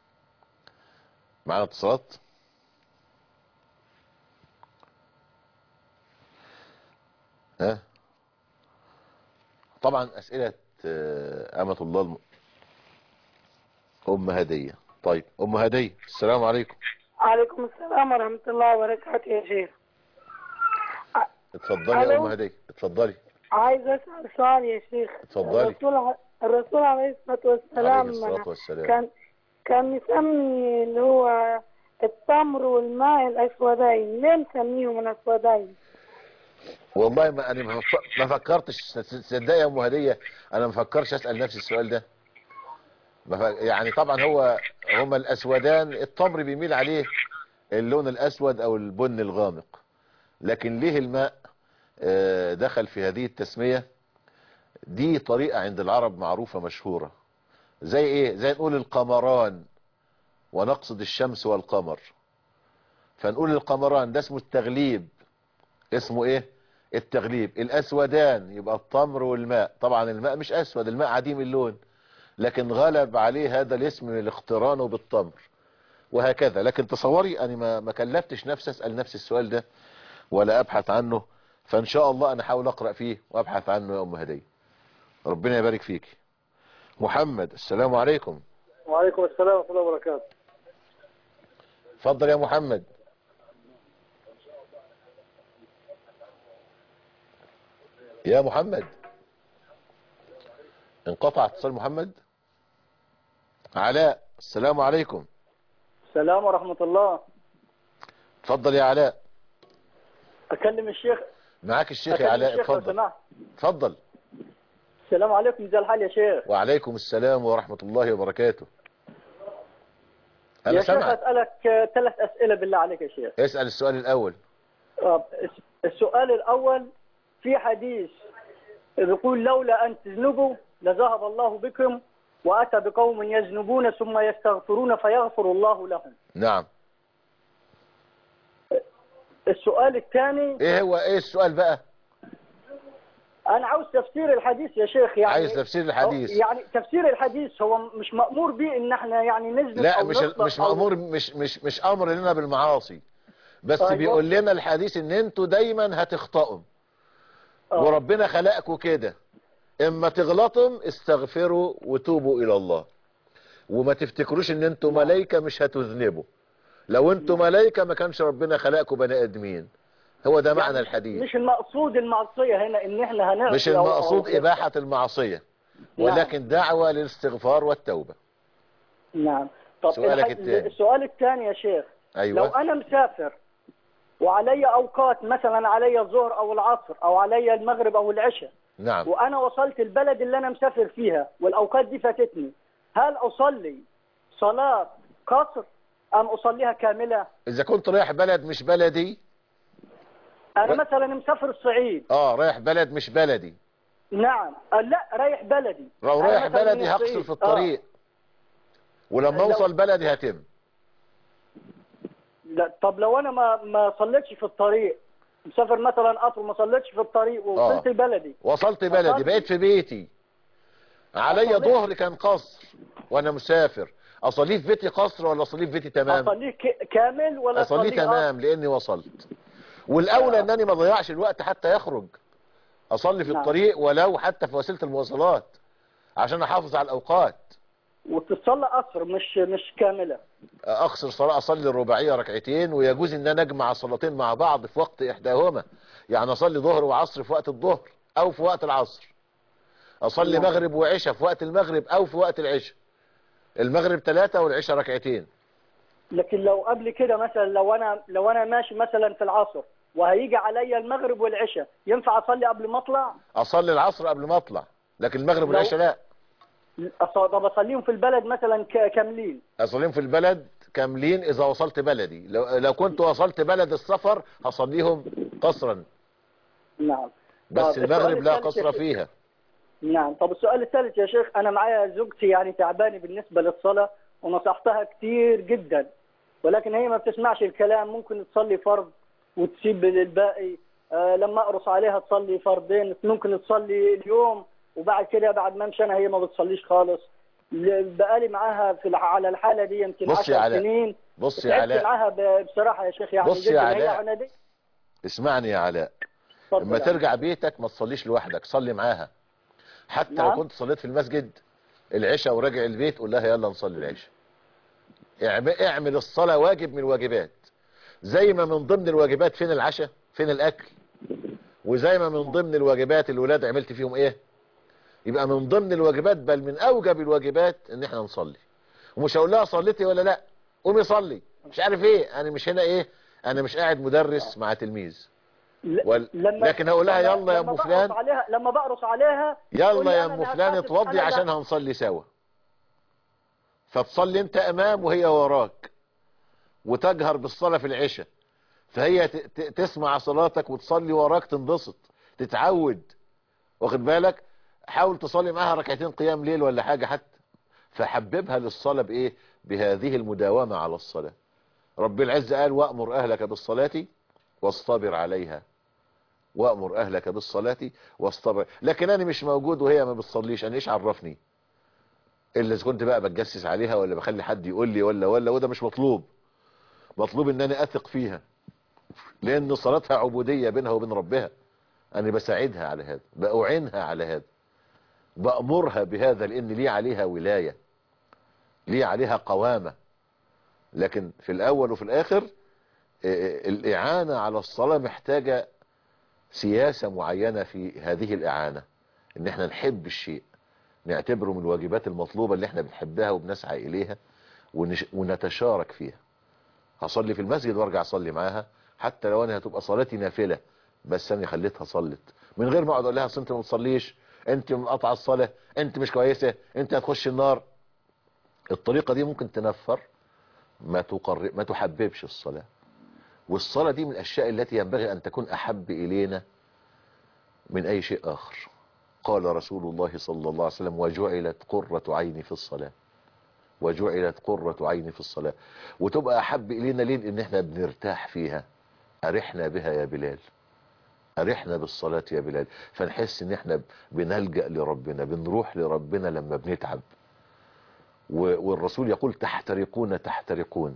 Speaker 1: معنا اتصالات؟ ها طبعا أسئلة أمة الله أم هدية. طيب أم هدية، السلام عليكم.
Speaker 14: عليكم السلام ورحمة الله وبركاته يا شيخ.
Speaker 1: اتفضلي يا أم هدية، اتفضلي.
Speaker 14: عايز أسأل سؤال يا شيخ.
Speaker 1: اتفضلي.
Speaker 14: الرسول عليه الصلاة والسلام كان مسمي اللي هو التمر والماء الأسودين، ليه مسميهم الأسودين؟
Speaker 1: والله ما أنا ما فكرتش، تصدقي يا أم هدية أنا ما فكرش أسأل نفسي السؤال ده. يعني طبعا هما الأسودان، التمر بيميل عليه اللون الأسود أو البن الغامق، لكن ليه الماء دخل في هذه التسمية؟ دي طريقة عند العرب معروفة مشهورة. زي ايه؟ زي نقول القمران ونقصد الشمس والقمر، فنقول القمران ده اسمه التغليب. اسمه ايه؟ التغليب. الاسودان يبقى التمر والماء، طبعا الماء مش اسود، الماء عديم اللون، لكن غلب عليه هذا الاسم من الاقتران بالتمر، وهكذا. لكن تصوري انا ما كلفتش نفسي اسأل نفسي السؤال ده ولا ابحث عنه، فان شاء الله انا احاول اقرأ فيه وابحث عنه يا ام هدية. ربنا يبارك فيك. محمد، السلام عليكم.
Speaker 15: وعليكم السلام ورحمة الله وبركاته.
Speaker 1: اتفضل يا محمد. يا محمد، انقطع اتصال محمد. علاء، السلام عليكم.
Speaker 15: السلام ورحمة الله.
Speaker 1: اتفضل يا علاء.
Speaker 15: اكلم الشيخ؟
Speaker 1: معاك الشيخ يا علاء، اتفضل. اتفضل.
Speaker 15: السلام عليكم، ازي الحال يا شيخ؟
Speaker 1: وعليكم السلام ورحمة الله وبركاته.
Speaker 15: يا شيخ اسألك 3 اسئلة بالله عليك يا شيخ.
Speaker 1: اسأل السؤال الاول.
Speaker 15: السؤال الاول، في حديث يقول لولا ان تذنبوا لذهب الله بكم واتى بقوم يذنبون ثم يستغفرون فيغفر الله لهم.
Speaker 1: نعم.
Speaker 15: السؤال الثاني،
Speaker 1: ايه السؤال بقى؟
Speaker 15: انا عاوز تفسير الحديث يا شيخ. يعني
Speaker 1: عايز تفسير الحديث؟
Speaker 15: يعني تفسير الحديث هو مش مأمور به ان احنا يعني نذنب
Speaker 1: لا،
Speaker 15: أو
Speaker 1: مش مأمور، مش امر لنا بالمعاصي، بس بيقول لنا الحديث ان انتوا دايما هتخطئوا وربنا خلقكم كده، اما تغلطوا استغفروا وتوبوا الى الله، وما تفتكروش ان انتوا ملائكة مش هتذنبوا. لو انتوا ملائكة ما كانش ربنا خلقكم بني ادمين. هو ده معنى الحديث.
Speaker 15: مش المقصود المعصية هنا ان احنا هنعصي،
Speaker 1: مش المقصود اباحة المعصية، ولكن دعوة للاستغفار والتوبة.
Speaker 15: نعم. طب
Speaker 1: سؤالك الثاني.
Speaker 15: السؤال الثاني يا شيخ.
Speaker 1: أيوة.
Speaker 15: لو انا مسافر وعلي اوقات، مثلا علي الظهر او العصر او علي المغرب او العشاء،
Speaker 1: نعم،
Speaker 15: وانا وصلت البلد اللي انا مسافر فيها والاوقات دي فاتتني، هل اصلي صلاة قصر ام اصليها كاملة؟
Speaker 1: اذا كنت رايح بلد مش بلدي،
Speaker 15: انا مثلا مسافر الصعيد.
Speaker 1: رايح بلد مش بلدي.
Speaker 15: نعم. لا، رايح بلدي.
Speaker 1: لو رايح بلدي هقصر في الطريق، ولما اوصل بلدي هتم.
Speaker 15: لا، طب لو انا ما صليتش في الطريق، مسافر مثلا قطر وما صليتش في الطريق ووصلت بلدي،
Speaker 1: وصلت بلدي بقيت في بيتي، عليا ظهر كان قصر وانا مسافر، اصليه في بيتي قصر ولا اصليه في بيتي تمام؟
Speaker 15: اصليه كامل ولا
Speaker 1: اصليه تمام لاني وصلت. والاولى انني ما اضيعش الوقت حتى يخرج، اصلي في الطريق ولو حتى في وسيله المواصلات عشان احافظ على الاوقات.
Speaker 15: وتصلي قصر مش كامله؟
Speaker 1: اقصر صلاه، اصلي الرباعيه ركعتين، ويجوز ان انا اجمع الصلاتين مع بعض في وقت احداهما، يعني اصلي ظهر وعصر في وقت الظهر او في وقت العصر، اصلي مغرب وعشاء في وقت المغرب او في وقت العشاء، المغرب 3 والعشاء ركعتين.
Speaker 15: لكن لو قبل كده مثلا، لو انا ماشي مثلا في العصر وهيجي عليا المغرب والعشاء، ينفع اصلي قبل ما اطلع؟
Speaker 1: اصلي العصر قبل ما اطلع. لكن المغرب والعشاء لا.
Speaker 15: طب اصليهم في البلد مثلا كاملين؟
Speaker 1: اصليهم في البلد كاملين اذا وصلت بلدي. لو كنت وصلت بلد السفر هصليهم قصرا.
Speaker 15: نعم.
Speaker 1: بس المغرب لا قصر فيها.
Speaker 15: نعم. طب السؤال الثالث يا شيخ، انا معايا زوجتي يعني تعبانه بالنسبه للصلاه ونصحتها كتير جدا، ولكن هي ما بتسمعش الكلام. ممكن تصلي فرض وتسيب الباقي. لما اقرص عليها تصلي فردين، ممكن تصلي اليوم وبعد كده بعد ما امشي انا هي ما بتصليش خالص. بقالي معاها على الحاله دي يمكن 10 سنين.
Speaker 1: بص يا علاء،
Speaker 15: معاها بصراحه يا شيخ يعني
Speaker 1: بص يا علاء، اسمعني يا علاء. لما ترجع بيتك ما تصليش لوحدك، صلي معاها. حتى لو كنت صليت في المسجد العشاء وراجع البيت قول لها يلا نصلي العشاء. اعمل الصلاة واجب من الواجبات، زي ما من ضمن الواجبات فين العشاء، فين الاكل، وزي ما من ضمن الواجبات الولاد عملت فيهم ايه، يبقى من ضمن الواجبات بل من اوجب الواجبات ان احنا نصلي. ومش هقول لها صليتي ولا لا، قومي صلي مش عارف ايه، انا مش هنا ايه، انا مش قاعد مدرس مع تلميذ. لكن هقول لها يلا يا ام فلان،
Speaker 15: لما بقرص عليها
Speaker 1: يلا يا ام فلان اتوضي عشان هنصلي سوا. فتصلي انت امام وهي وراك، وتجهر بالصلاة في العشاء، فهي تسمع صلاتك وتصلي وراك، تنبسط تتعود. واخد بالك؟ حاول تصلي معاها ركعتين قيام ليل ولا حاجة حتى، فحببها للصلاة بايه، بهذه المداومة على الصلاة. رب العزة قال وأمر أهلك بالصلاة واصطبر عليها، وأمر أهلك بالصلاة واصطبر. لكن أنا مش موجود وهي ما بتصليش، أنا إيش عرفني؟ إلا إذا كنت بقى بتجسس عليها ولا بخلي حد يقول لي ولا وده مش مطلوب. مطلوب إن أنا أثق فيها، لأن صلاتها عبودية بينها وبين ربها. أنا بساعدها على هذا، بأعينها على هذا، بأمرها بهذا، لأن لي عليها ولاية، لي عليها قوامة. لكن في الأول وفي الآخر الإعانة على الصلاة محتاجة سياسة معينة في هذه الإعانة، إن احنا نحب الشيء، نعتبره من الواجبات المطلوبة اللي احنا بنحبها وبنسعى إليها ونتشارك فيها. هصلي في المسجد وارجع أصلي معاها، حتى لو أنا هتبقى صلاتي نافلة، بس أنا خليتها صلت، من غير ما أقعد أقول لها أصل أنت ما بتصليش، أنت مقاطعة الصلاة، أنت مش كويسة، أنت هتخش النار. الطريقة دي ممكن تنفر، ما تحببش الصلاة. والصلاة دي من الأشياء التي ينبغي أن تكون أحب إلينا من أي شيء آخر. قال رسول الله صلى الله عليه وسلم وجعلت قرة عيني في الصلاة، وجعلت قرة عيني في الصلاة. وتبقى أحب إلينا ليه؟ إن احنا بنرتاح فيها. أرحنا بها يا بلال، أرحنا بالصلاة يا بلال. فنحس إن احنا بنلجأ لربنا، بنروح لربنا لما بنتعب. والرسول يقول تحترقون تحترقون.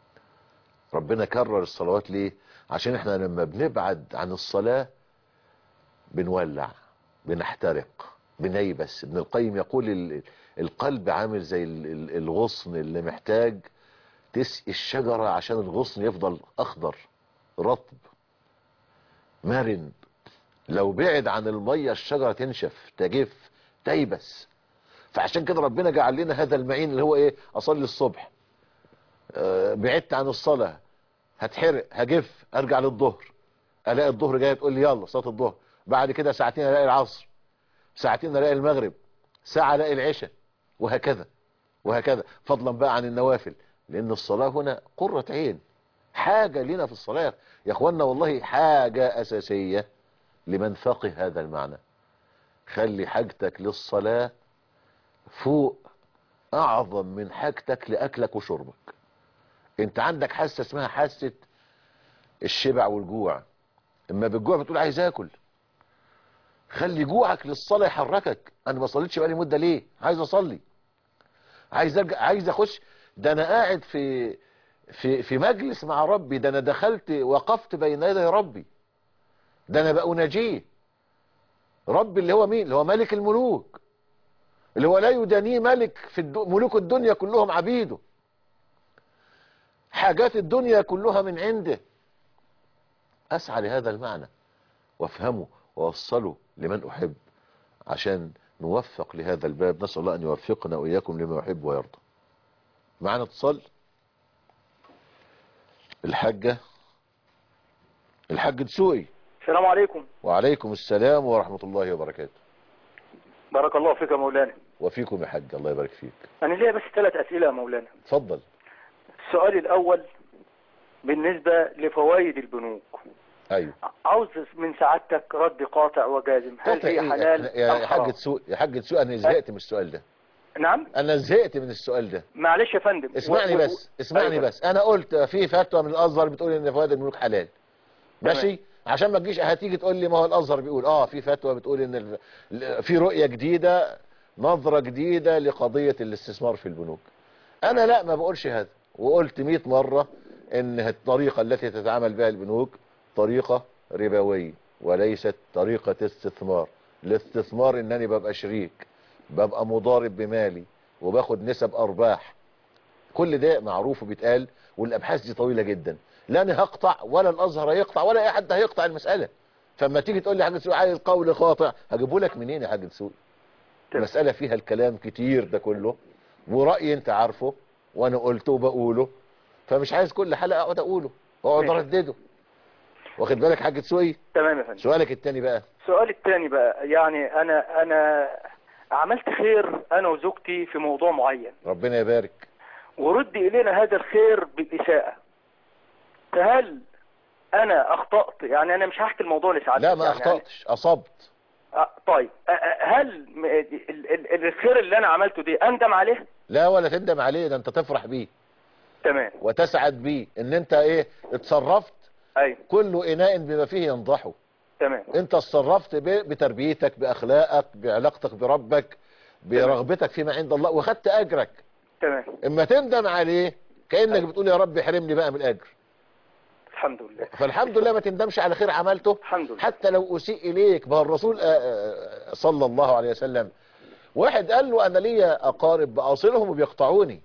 Speaker 1: ربنا كرر الصلوات ليه؟ عشان احنا لما بنبعد عن الصلاة بنولع، بنحترق، بنيبس. ابن القيم يقول القلب عامل زي الغصن اللي محتاج تسقي الشجرة عشان الغصن يفضل اخضر رطب مرن. لو بعد عن المية الشجرة تنشف تجف تيبس. فعشان كده ربنا جعل لنا هذا المعين اللي هو ايه، اصلي الصبح، بعدت عن الصلاة هتحرق هجف، ارجع للظهر الاقي الظهر جاي تقول لي يلا صلاة الظهر، بعد كده ساعتين الاقي العصر، ساعتين الاقي المغرب، ساعة الاقي العشاء، وهكذا وهكذا، فضلا بقى عن النوافل. لان الصلاة هنا قرة عين، حاجة لنا في الصلاة يا اخوانا، والله حاجة اساسية لمن فقه هذا المعنى. خلي حاجتك للصلاة فوق اعظم من حاجتك لاكلك وشربك. انت عندك حاسة اسمها حاسة الشبع والجوع، اما بالجوع بتقول عايز اكل. خلي جوعك للصلاة يحركك. انا ما صليتش بقالي مدة ليه، عايز اصلي، عايز ارجع، عايز اخش. ده انا قاعد في مجلس مع ربي، ده انا دخلت وقفت بين يدي ربي، ده انا بقى اناجيه. ربي اللي هو مين؟ اللي هو ملك الملوك، اللي هو لا يدانيه ملك في ملوك الدنيا كلهم عبيده، حاجات الدنيا كلها من عنده. اسعى لهذا المعنى وافهمه ووصله لمن احب، عشان نوفق لهذا الباب. نسأل الله ان يوفقنا واياكم لما يحب ويرضى. معنا اتصال. الحاج دسوقي.
Speaker 16: السلام عليكم.
Speaker 1: وعليكم السلام ورحمة الله وبركاته.
Speaker 16: بارك الله فيك يا مولانا.
Speaker 1: وفيكم يا حاج، الله يبارك فيك.
Speaker 16: انا ليا بس 3 اسئله يا مولانا.
Speaker 1: اتفضل.
Speaker 16: السؤال الاول بالنسبه لفوائد البنوك.
Speaker 1: ايوه.
Speaker 16: عاوز من سعادتك رد قاطع وجازم، هل هي حلال
Speaker 1: يا حاج تسوق، يا حاج تسوق، انا زهقت من السؤال ده.
Speaker 16: نعم.
Speaker 1: انا زهقت من السؤال ده.
Speaker 16: معلش يا فندم.
Speaker 1: اسمعني بس، اسمعني بس. انا قلت في فتوى من الازهر بتقول ان فوائد البنوك حلال. ماشي؟ عشان ما تجيش هتيجي تقول لي ما هو الازهر بيقول في فتوى بتقول ان في رؤية جديدة، نظرة جديدة لقضية الاستثمار في البنوك. انا لا، ما بقولش هذا، وقلت 100 مرة ان الطريقة التي تتعامل بها البنوك طريقة ربوية وليست طريقة استثمار. الاستثمار انني ببقى شريك، ببقى مضارب بمالي وباخد نسب ارباح. كل ده معروف وبيتقال، والابحاث دي طويلة جدا. لا انا هقطع ولا الازهر هيقطع ولا اي حد هيقطع المسألة. فما تيجي تقول لي حاج دسوقي عايز قول قاطع، هجيبه لك منين يا حاج دسوقي؟ المسألة فيها الكلام كتير ده كله، ورأيي انت عارفه وانا قلته وبقوله، فمش عايز كل حلقة اقعد اقوله واقعد اردده. واخد بالك يا حاج دسوقي؟
Speaker 16: تمام يا فندم.
Speaker 1: سؤالك الثاني بقى.
Speaker 16: السؤال الثاني بقى، يعني انا عملت خير انا وزوجتي في موضوع معين،
Speaker 1: ربنا يبارك،
Speaker 16: ورد الينا هذا الخير بالاساءة. فهل انا اخطأت؟ يعني انا مش هحكي الموضوع لسعادتك.
Speaker 1: لا ما اخطأتش، اصبت.
Speaker 16: طيب هل الخير اللي انا عملته دي اندم عليه؟
Speaker 1: لا ولا تندم عليه، ده انت تفرح بيه.
Speaker 16: تمام.
Speaker 1: وتسعد بيه ان انت اتصرفت.
Speaker 16: ايوه.
Speaker 1: كل اناء بما فيه ينضحه.
Speaker 16: تمام.
Speaker 1: انت اتصرفت بتربيتك، باخلاقك، بعلاقتك بربك، برغبتك فيما عند الله، واخدت اجرك.
Speaker 16: تمام.
Speaker 1: اما تندم عليه كأنك بتقول يا رب احرمني بقى من الاجر.
Speaker 16: الحمد لله.
Speaker 1: فالحمد لله ما تندمش على خير عملته.
Speaker 16: الحمد لله.
Speaker 1: حتى لو اسيء اليك. ما الرسول صلى الله عليه وسلم واحد قال له انا ليا اقارب باصلهم وبيقطعوني،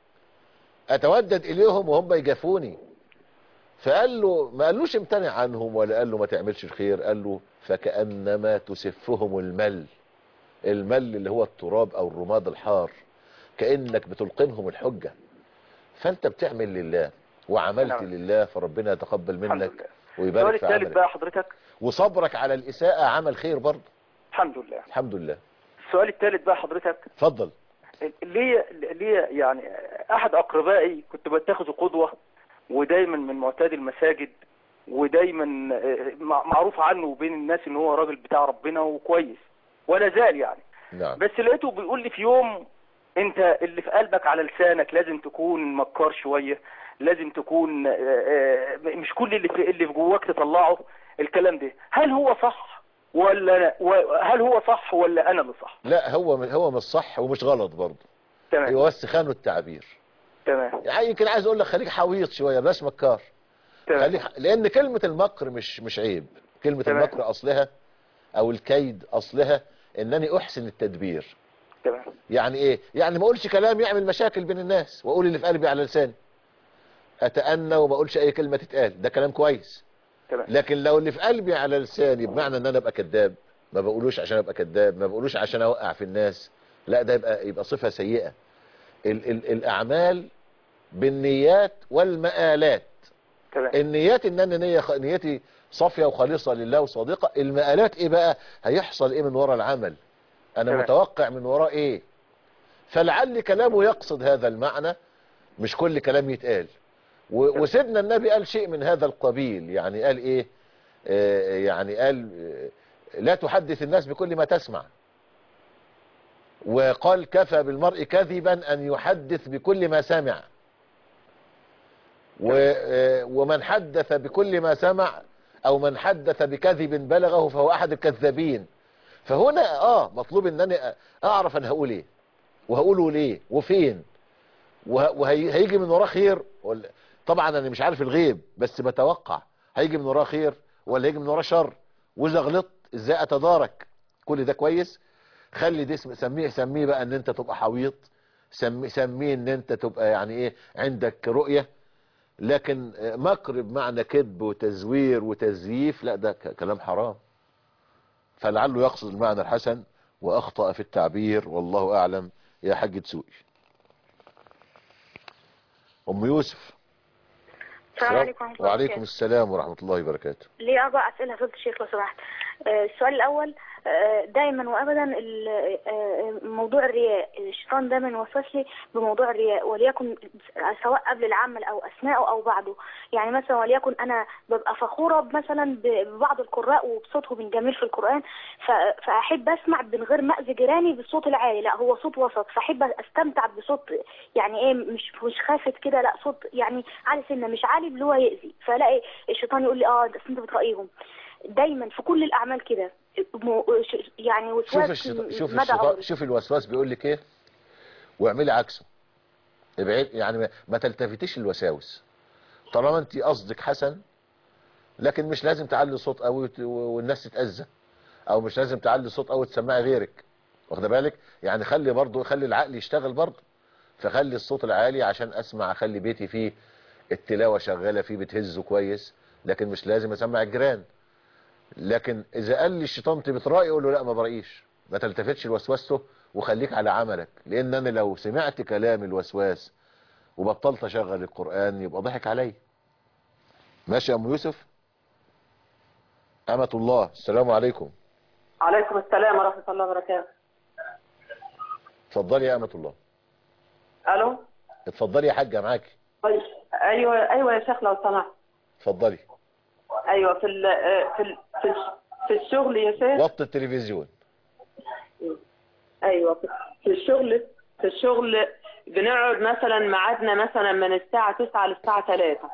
Speaker 1: اتودد اليهم وهم يجافوني. فقال له، ما قالوش امتنع عنهم ولا قال له ما تعملش الخير، قال له فكأنما تسفهم المل اللي هو التراب او الرماد الحار، كأنك بتلقنهم الحجة. فانت بتعمل لله وعملت لله، فربنا يتقبل منك ويبارك في عملك.
Speaker 16: الثالث بقى حضرتك،
Speaker 1: وصبرك على الإساءة عمل خير برضه.
Speaker 16: الحمد لله.
Speaker 1: الحمد لله.
Speaker 16: السؤال الثالث بقى حضرتك.
Speaker 1: اتفضل.
Speaker 16: ليه يعني احد اقربائي كنت بتاخذه قدوة، ودايما من معتاد المساجد، ودايما معروف عنه وبين الناس ان هو راجل بتاع ربنا وكويس ولا زال يعني.
Speaker 1: نعم.
Speaker 16: بس لقيته بيقول لي في يوم انت اللي في قلبك على لسانك لازم تكون مكار شوية، لازم تكون مش كل اللي في جواك تطلعه. الكلام ده هل هو صح ولا انا اللي صح؟
Speaker 1: لا هو مش صح ومش غلط برضه.
Speaker 16: تمام.
Speaker 1: هو بس خانوا التعبير.
Speaker 16: تمام.
Speaker 1: يعني يمكن عايز اقول لك خليك حويط شويه بلاش مكار.
Speaker 16: تمام.
Speaker 1: لان كلمه المكر مش عيب. كلمه
Speaker 16: تمام.
Speaker 1: المكر اصلها او الكيد اصلها انني احسن التدبير.
Speaker 16: تمام.
Speaker 1: يعني ايه؟ يعني ما اقولش كلام يعمل مشاكل بين الناس واقول اللي في قلبي على لساني، اتأنى وما اقولش اي كلمه تتقال، ده كلام كويس.
Speaker 16: تمام.
Speaker 1: لكن لو اللي في قلبي على لساني بمعنى ان انا ابقى كذاب، ما بقولوش عشان ابقى كذاب، ما بقولوش عشان اوقع في الناس، لا ده يبقى صفه سيئه. الاعمال بالنيات والمآلات.
Speaker 16: تمام.
Speaker 1: النيات ان انا نيتي صافيه وخالصه لله وصادقه. المآلات ايه بقى؟ هيحصل ايه من وراء العمل، انا
Speaker 16: تمام.
Speaker 1: متوقع من وراء ايه. فلعل كلامه يقصد هذا المعنى، مش كل كلام يتقال. وسيدنا النبي قال شيء من هذا القبيل، يعني قال ايه؟ يعني قال لا تحدث الناس بكل ما تسمع، وقال كفى بالمرء كذبا ان يحدث بكل ما سمع، ومن حدث بكل ما سمع او من حدث بكذب بلغه فهو احد الكذابين. فهنا مطلوب ان انا اعرف انا هقول ايه وهقوله ليه وفين، وهيجي من وراه خير ولا. طبعا انا مش عارف الغيب، بس بتوقع هيجي من وراه خير ولا هيجي من وراه شر، واذا غلطت ازاي اتدارك. كل ده كويس. خلي ده سميه بقى ان انت تبقى حويط، سميه ان انت تبقى يعني ايه عندك رؤية. لكن مكر بمعنى كذب وتزوير وتزييف، لا ده كلام حرام. فلعله يقصد المعنى الحسن واخطأ في التعبير، والله اعلم. يا حاج دسوقي. ام يوسف.
Speaker 3: السلام عليكم ورحمة الله
Speaker 1: وعليكم السلام ورحمة الله وبركاته.
Speaker 3: ليه 4 أسئلة فضل الشيخ لو سمحت.
Speaker 17: السؤال الأول، دائما وأبدا موضوع الرياء، الشيطان دائما يوسوس لي بموضوع الرياء، وليكن سواء قبل العمل أو أثناءه أو بعده. يعني مثلا وليكن أنا ببقى فخورة مثلا ببعض القراء وبصوتهم الجميل في القرآن، فأحب أسمع من غير ما أذي جيراني بالصوت العالي، لا هو صوت وسط، فأحب أستمتع بصوت يعني إيه مش خافت كده، لا صوت يعني عالي سنة مش عالي اللي هو يأذي، فلاقي الشيطان يقول لي ده أنت بترأيهم. دايما في كل الأعمال كده يعني وسواس.
Speaker 1: شوف الوسواس بيقول لك ايه واعملي عكسه. ابعد يعني ما تلتفتيش للوساوس طالما انت قصدك حسن، لكن مش لازم تعلي صوت قوي والناس تتأذى، او مش لازم تعلي صوت قوي تسمعي غيرك، واخده بالك؟ يعني خلي العقل يشتغل برضه، فخلي الصوت العالي عشان اسمع، اخلي بيتي فيه التلاوة شغالة فيه بتهزه كويس، لكن مش لازم اسمع الجيران. لكن اذا قال لي الشيطان انت بترأي، اقول له لا ما برأيش، ما تلتفتش لوسوسته وخليك على عملك، لان انا لو سمعت كلام الوسواس وبطلت اشغل القرآن يبقى ضحك علي. ماشي يا ام يوسف؟ أمة الله، السلام عليكم.
Speaker 18: عليكم السلام ورحمة الله وبركاته.
Speaker 1: اتفضلي يا أمة الله.
Speaker 18: الو.
Speaker 1: اتفضلي يا حاجة معاكي.
Speaker 18: ايوه يا شيخ لو سمحت.
Speaker 1: اتفضلي.
Speaker 18: ايوه في الشغل يا شيخ.
Speaker 1: وطي التلفزيون.
Speaker 18: ايوه في الشغل بنقعد مثلا ميعادنا مثلا من الساعة 9 للساعة 3.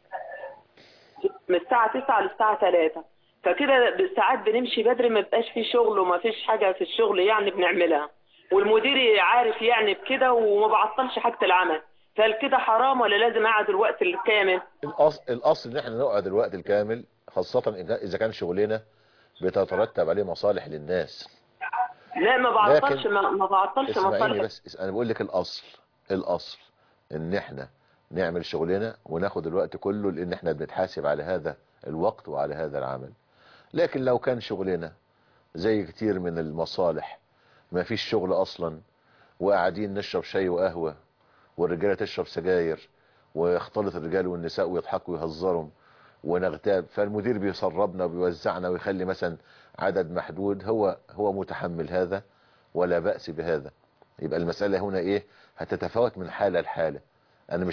Speaker 18: من الساعة 9 للساعة 3، فكده ساعات بنمشي بدري، ما بقاش في شغل وما فيش حاجة في الشغل يعني بنعملها، والمدير عارف يعني بكده وما بعطلش حاجة العمل، فهل كده حرام ولا لازم اقعد الوقت الكامل؟
Speaker 1: الأصل ان احنا نقعد الوقت الكامل، خاصة اذا كان شغلنا بتترتب عليه مصالح للناس.
Speaker 18: لا ما بعطلش مصالح.
Speaker 1: اسمعيني بس، انا بقول لك الاصل ان احنا نعمل شغلنا وناخد الوقت كله، لان احنا بنتحاسب على هذا الوقت وعلى هذا العمل. لكن لو كان شغلنا زي كتير من المصالح ما فيش شغل اصلا، وقاعدين نشرب شاي وقهوة والرجالة تشرب سجاير ويختلط الرجال والنساء ويضحكوا ويهزروا ونغتاب، فالمدير بيسربنا وبيوزعنا ويخلي مثلا عدد محدود، هو متحمل هذا ولا بأس بهذا. يبقى المسألة هنا ايه؟ هتتفاوت من حالة لحالة. انا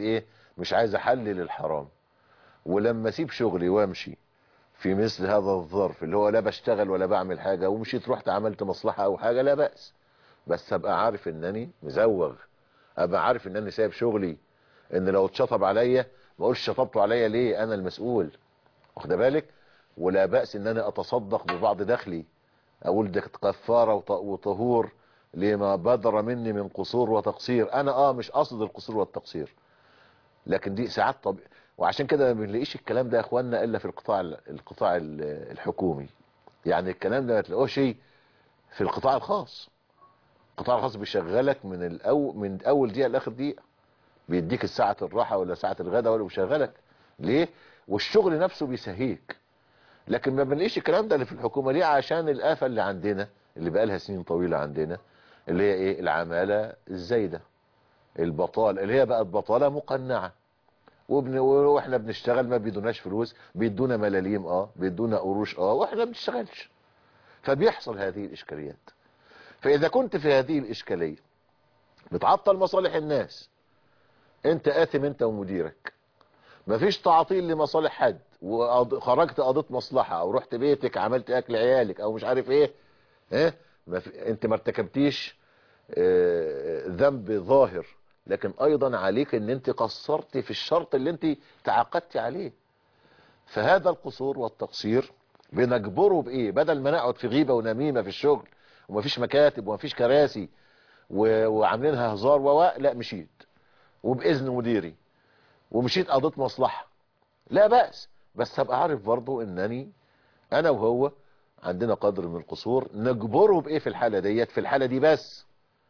Speaker 1: مش عايز احلل الحرام، ولما اسيب شغلي وامشي في مثل هذا الظرف اللي هو لا بشتغل ولا بعمل حاجة، ومشيت رحت عملت مصلحة او حاجة، لا بأس، بس ابقى عارف انني مزوغ، ابقى عارف انني سايب شغلي، ان لو اتشطب عليا ما اقولش شطبتوا عليا ليه، انا المسؤول، واخد بالك؟ ولا بأس ان انا اتصدق ببعض دخلي، اقول ده كفارة وطهور لما بدر مني من قصور وتقصير. انا مش قصد القصور والتقصير، لكن دي ساعات وعشان كده ما بنلاقيش الكلام ده يا اخواننا الا في القطاع الحكومي. يعني الكلام ده ما تلاقوش في القطاع الخاص. القطاع الخاص بيشغلك من اول دقيقه لاخر دقيقه، بيديك الساعه الراحه ولا ساعه الغداء ولا بيشغلك ليه، والشغل نفسه بيسهيك. لكن ما بنلاقيش الكلام ده اللي في الحكومه. ليه؟ عشان الآفة اللي عندنا اللي بقى لها سنين طويله عندنا، اللي هي ايه؟ العماله الزايده، البطاله اللي هي بقت بطاله مقنعه، واحنا بنشتغل ما بيدوناش فلوس، بيدونا ملاليم بيدونا قروش واحنا ما بنشتغلش، فبيحصل هذه الاشكاليات. فاذا كنت في هذه الاشكاليه بتعطل مصالح الناس، انت آثم انت ومديرك، مفيش تعطيل لمصالح حد، وخرجت قضيت مصلحه او رحت بيتك عملت اكل عيالك او مش عارف ايه، انت ما ارتكبتيش ذنب ظاهر، لكن ايضا عليك ان انت قصرت في الشرط اللي انت تعاقدت عليه. فهذا القصور والتقصير بنجبره بايه؟ بدل ما نقعد في غيبة ونميمة في الشغل ومفيش مكاتب ومفيش كراسي وعاملينها هزار لا، مشيت وباذن مديري ومشيت قضيت مصلحة، لا بأس، بس هبقى عارف برضو انني انا وهو عندنا قدر من القصور، نجبره بايه في الحالة ديت، في الحالة دي بس،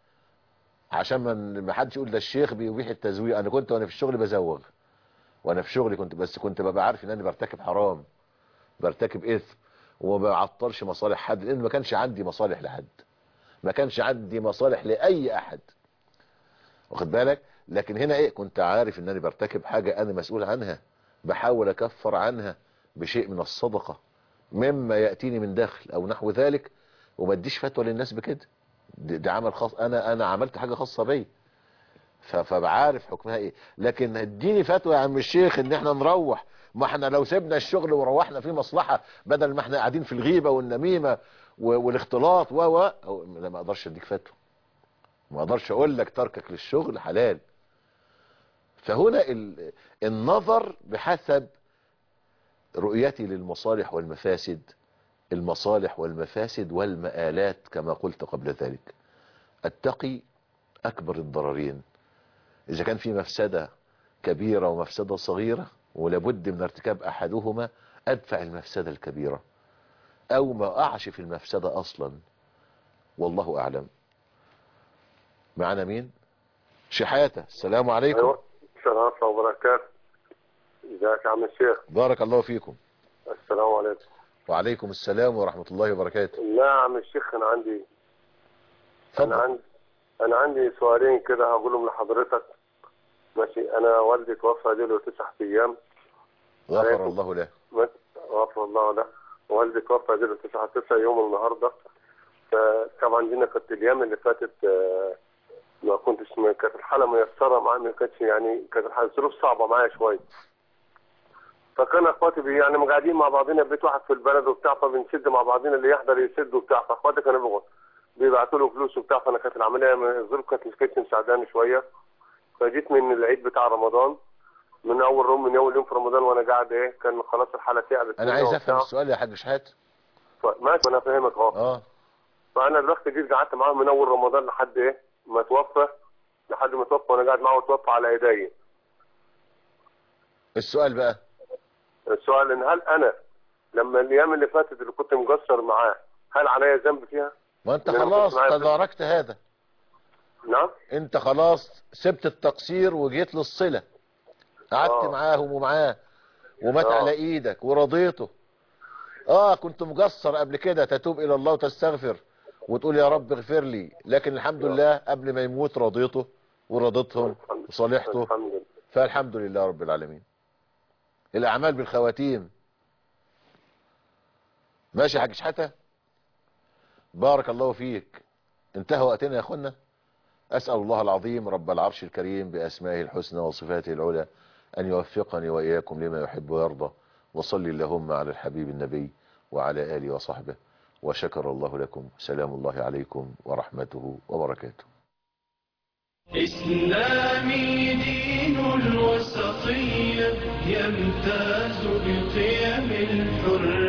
Speaker 1: عشان ما حدش يقول ده الشيخ بيبيح التزويق. انا كنت وانا في الشغل بزوغ، وانا في شغلي كنت ببقى عارف ان انا برتكب حرام، برتكب اثم، وما بعطلش مصالح حد، لان ما كانش عندي مصالح لحد، ما كانش عندي مصالح لاي احد، واخد بالك؟ لكن هنا كنت عارف ان انا برتكب حاجة انا مسؤول عنها، بحاول اكفر عنها بشيء من الصدقة، مما يأتيني من دخل او نحو ذلك، وما اديش فتوى للناس بكده. ده عمل خاص، انا عملت حاجة خاصة بي، فبعارف حكمها ايه. لكن اديني فتوى يا عم الشيخ ان احنا نروح، ما احنا لو سيبنا الشغل وروحنا في مصلحة بدل ما احنا قاعدين في الغيبة والنميمة والاختلاط لا، ما اقدرش اديك فتوى، ما اقدرش اقول لك تركك للشغل حلال. فهنا النظر بحسب رؤيتي للمصالح والمفاسد، المصالح والمفاسد والمآلات كما قلت قبل ذلك. اتقي اكبر الضررين. اذا كان في مفسدة كبيرة ومفسدة صغيرة ولابد من ارتكاب احدهما، ادفع المفسدة الكبيرة او ما اقعش في المفسدة اصلا، والله اعلم. معنا مين؟ شحاتة. السلام عليكم.
Speaker 19: ايوه السلام ورحمه الله وبركاته. ازيك يا عم الشيخ؟
Speaker 1: بارك الله فيكم.
Speaker 19: السلام عليكم.
Speaker 1: وعليكم السلام ورحمة الله وبركاته.
Speaker 19: لا يا عم الشيخ انا عندي انا عندي سؤالين كده هقولهم لحضرتك. ماشي. انا والدي توفى له 9 ايام.
Speaker 1: غفر الله له.
Speaker 19: غفر الله له. والدي توفى له 9 يوم النهارده. فطبعا دينا كانت الايام اللي فاتت ما كنتش، كانت الحاله ميسره معايا، ما كانتش يعني، كانت الظروف صعبه معايا شويه. فكان اخواتي يعني قاعدين مع بعضنا، بيت واحد في البلد وبتاع، فبنسد مع بعضنا، اللي يحضر يسد وبتاع. فاخواتي كانوا بيبعتوا له فلوس وبتاع. فانا كانت العمليه الظروف كانت مساعداني شويه. فجيت من العيد بتاع رمضان، من اول يوم في رمضان وانا قاعد كان خلاص الحاله تعبت.
Speaker 1: انا عايز افهم السؤال يا حاج شحاتة.
Speaker 19: ماشي انا فاهمك اهو. فانا دلوقتي جيت قعدت معاه من اول رمضان لحد ما توفى، وانا قاعد معاه وتوفى على ايديا.
Speaker 1: السؤال بقى،
Speaker 19: السؤال ان هل انا لما الايام اللي فاتت اللي كنت مقصر معاه هل عليا ذنب فيها؟
Speaker 1: ما انت خلاص تداركت هذا.
Speaker 19: نعم.
Speaker 1: انت خلاص سبت التقصير وجيت للصلة، قعدت معاهم ومعاه ومات على ايدك ورضيته. كنت مقصر قبل كده، تتوب الى الله وتستغفر وتقول يا رب اغفر لي، لكن الحمد لله قبل ما يموت رضيته ورضيتهم وصالحته، فالحمد لله رب العالمين. الاعمال بالخواتيم. ماشي يا حاج شحاتة؟ بارك الله فيك. انتهى وقتنا يا اخوانا. اسأل الله العظيم رب العرش الكريم باسمائه الحسنى وصفاته العلى ان يوفقني واياكم لما يحب ويرضى. وصلي اللهم على الحبيب النبي وعلى آله وصحبه، وشكر الله لكم. سلام الله عليكم ورحمته وبركاته.
Speaker 20: إسلامي دين الوسطية يمتاز بقيم الحرية.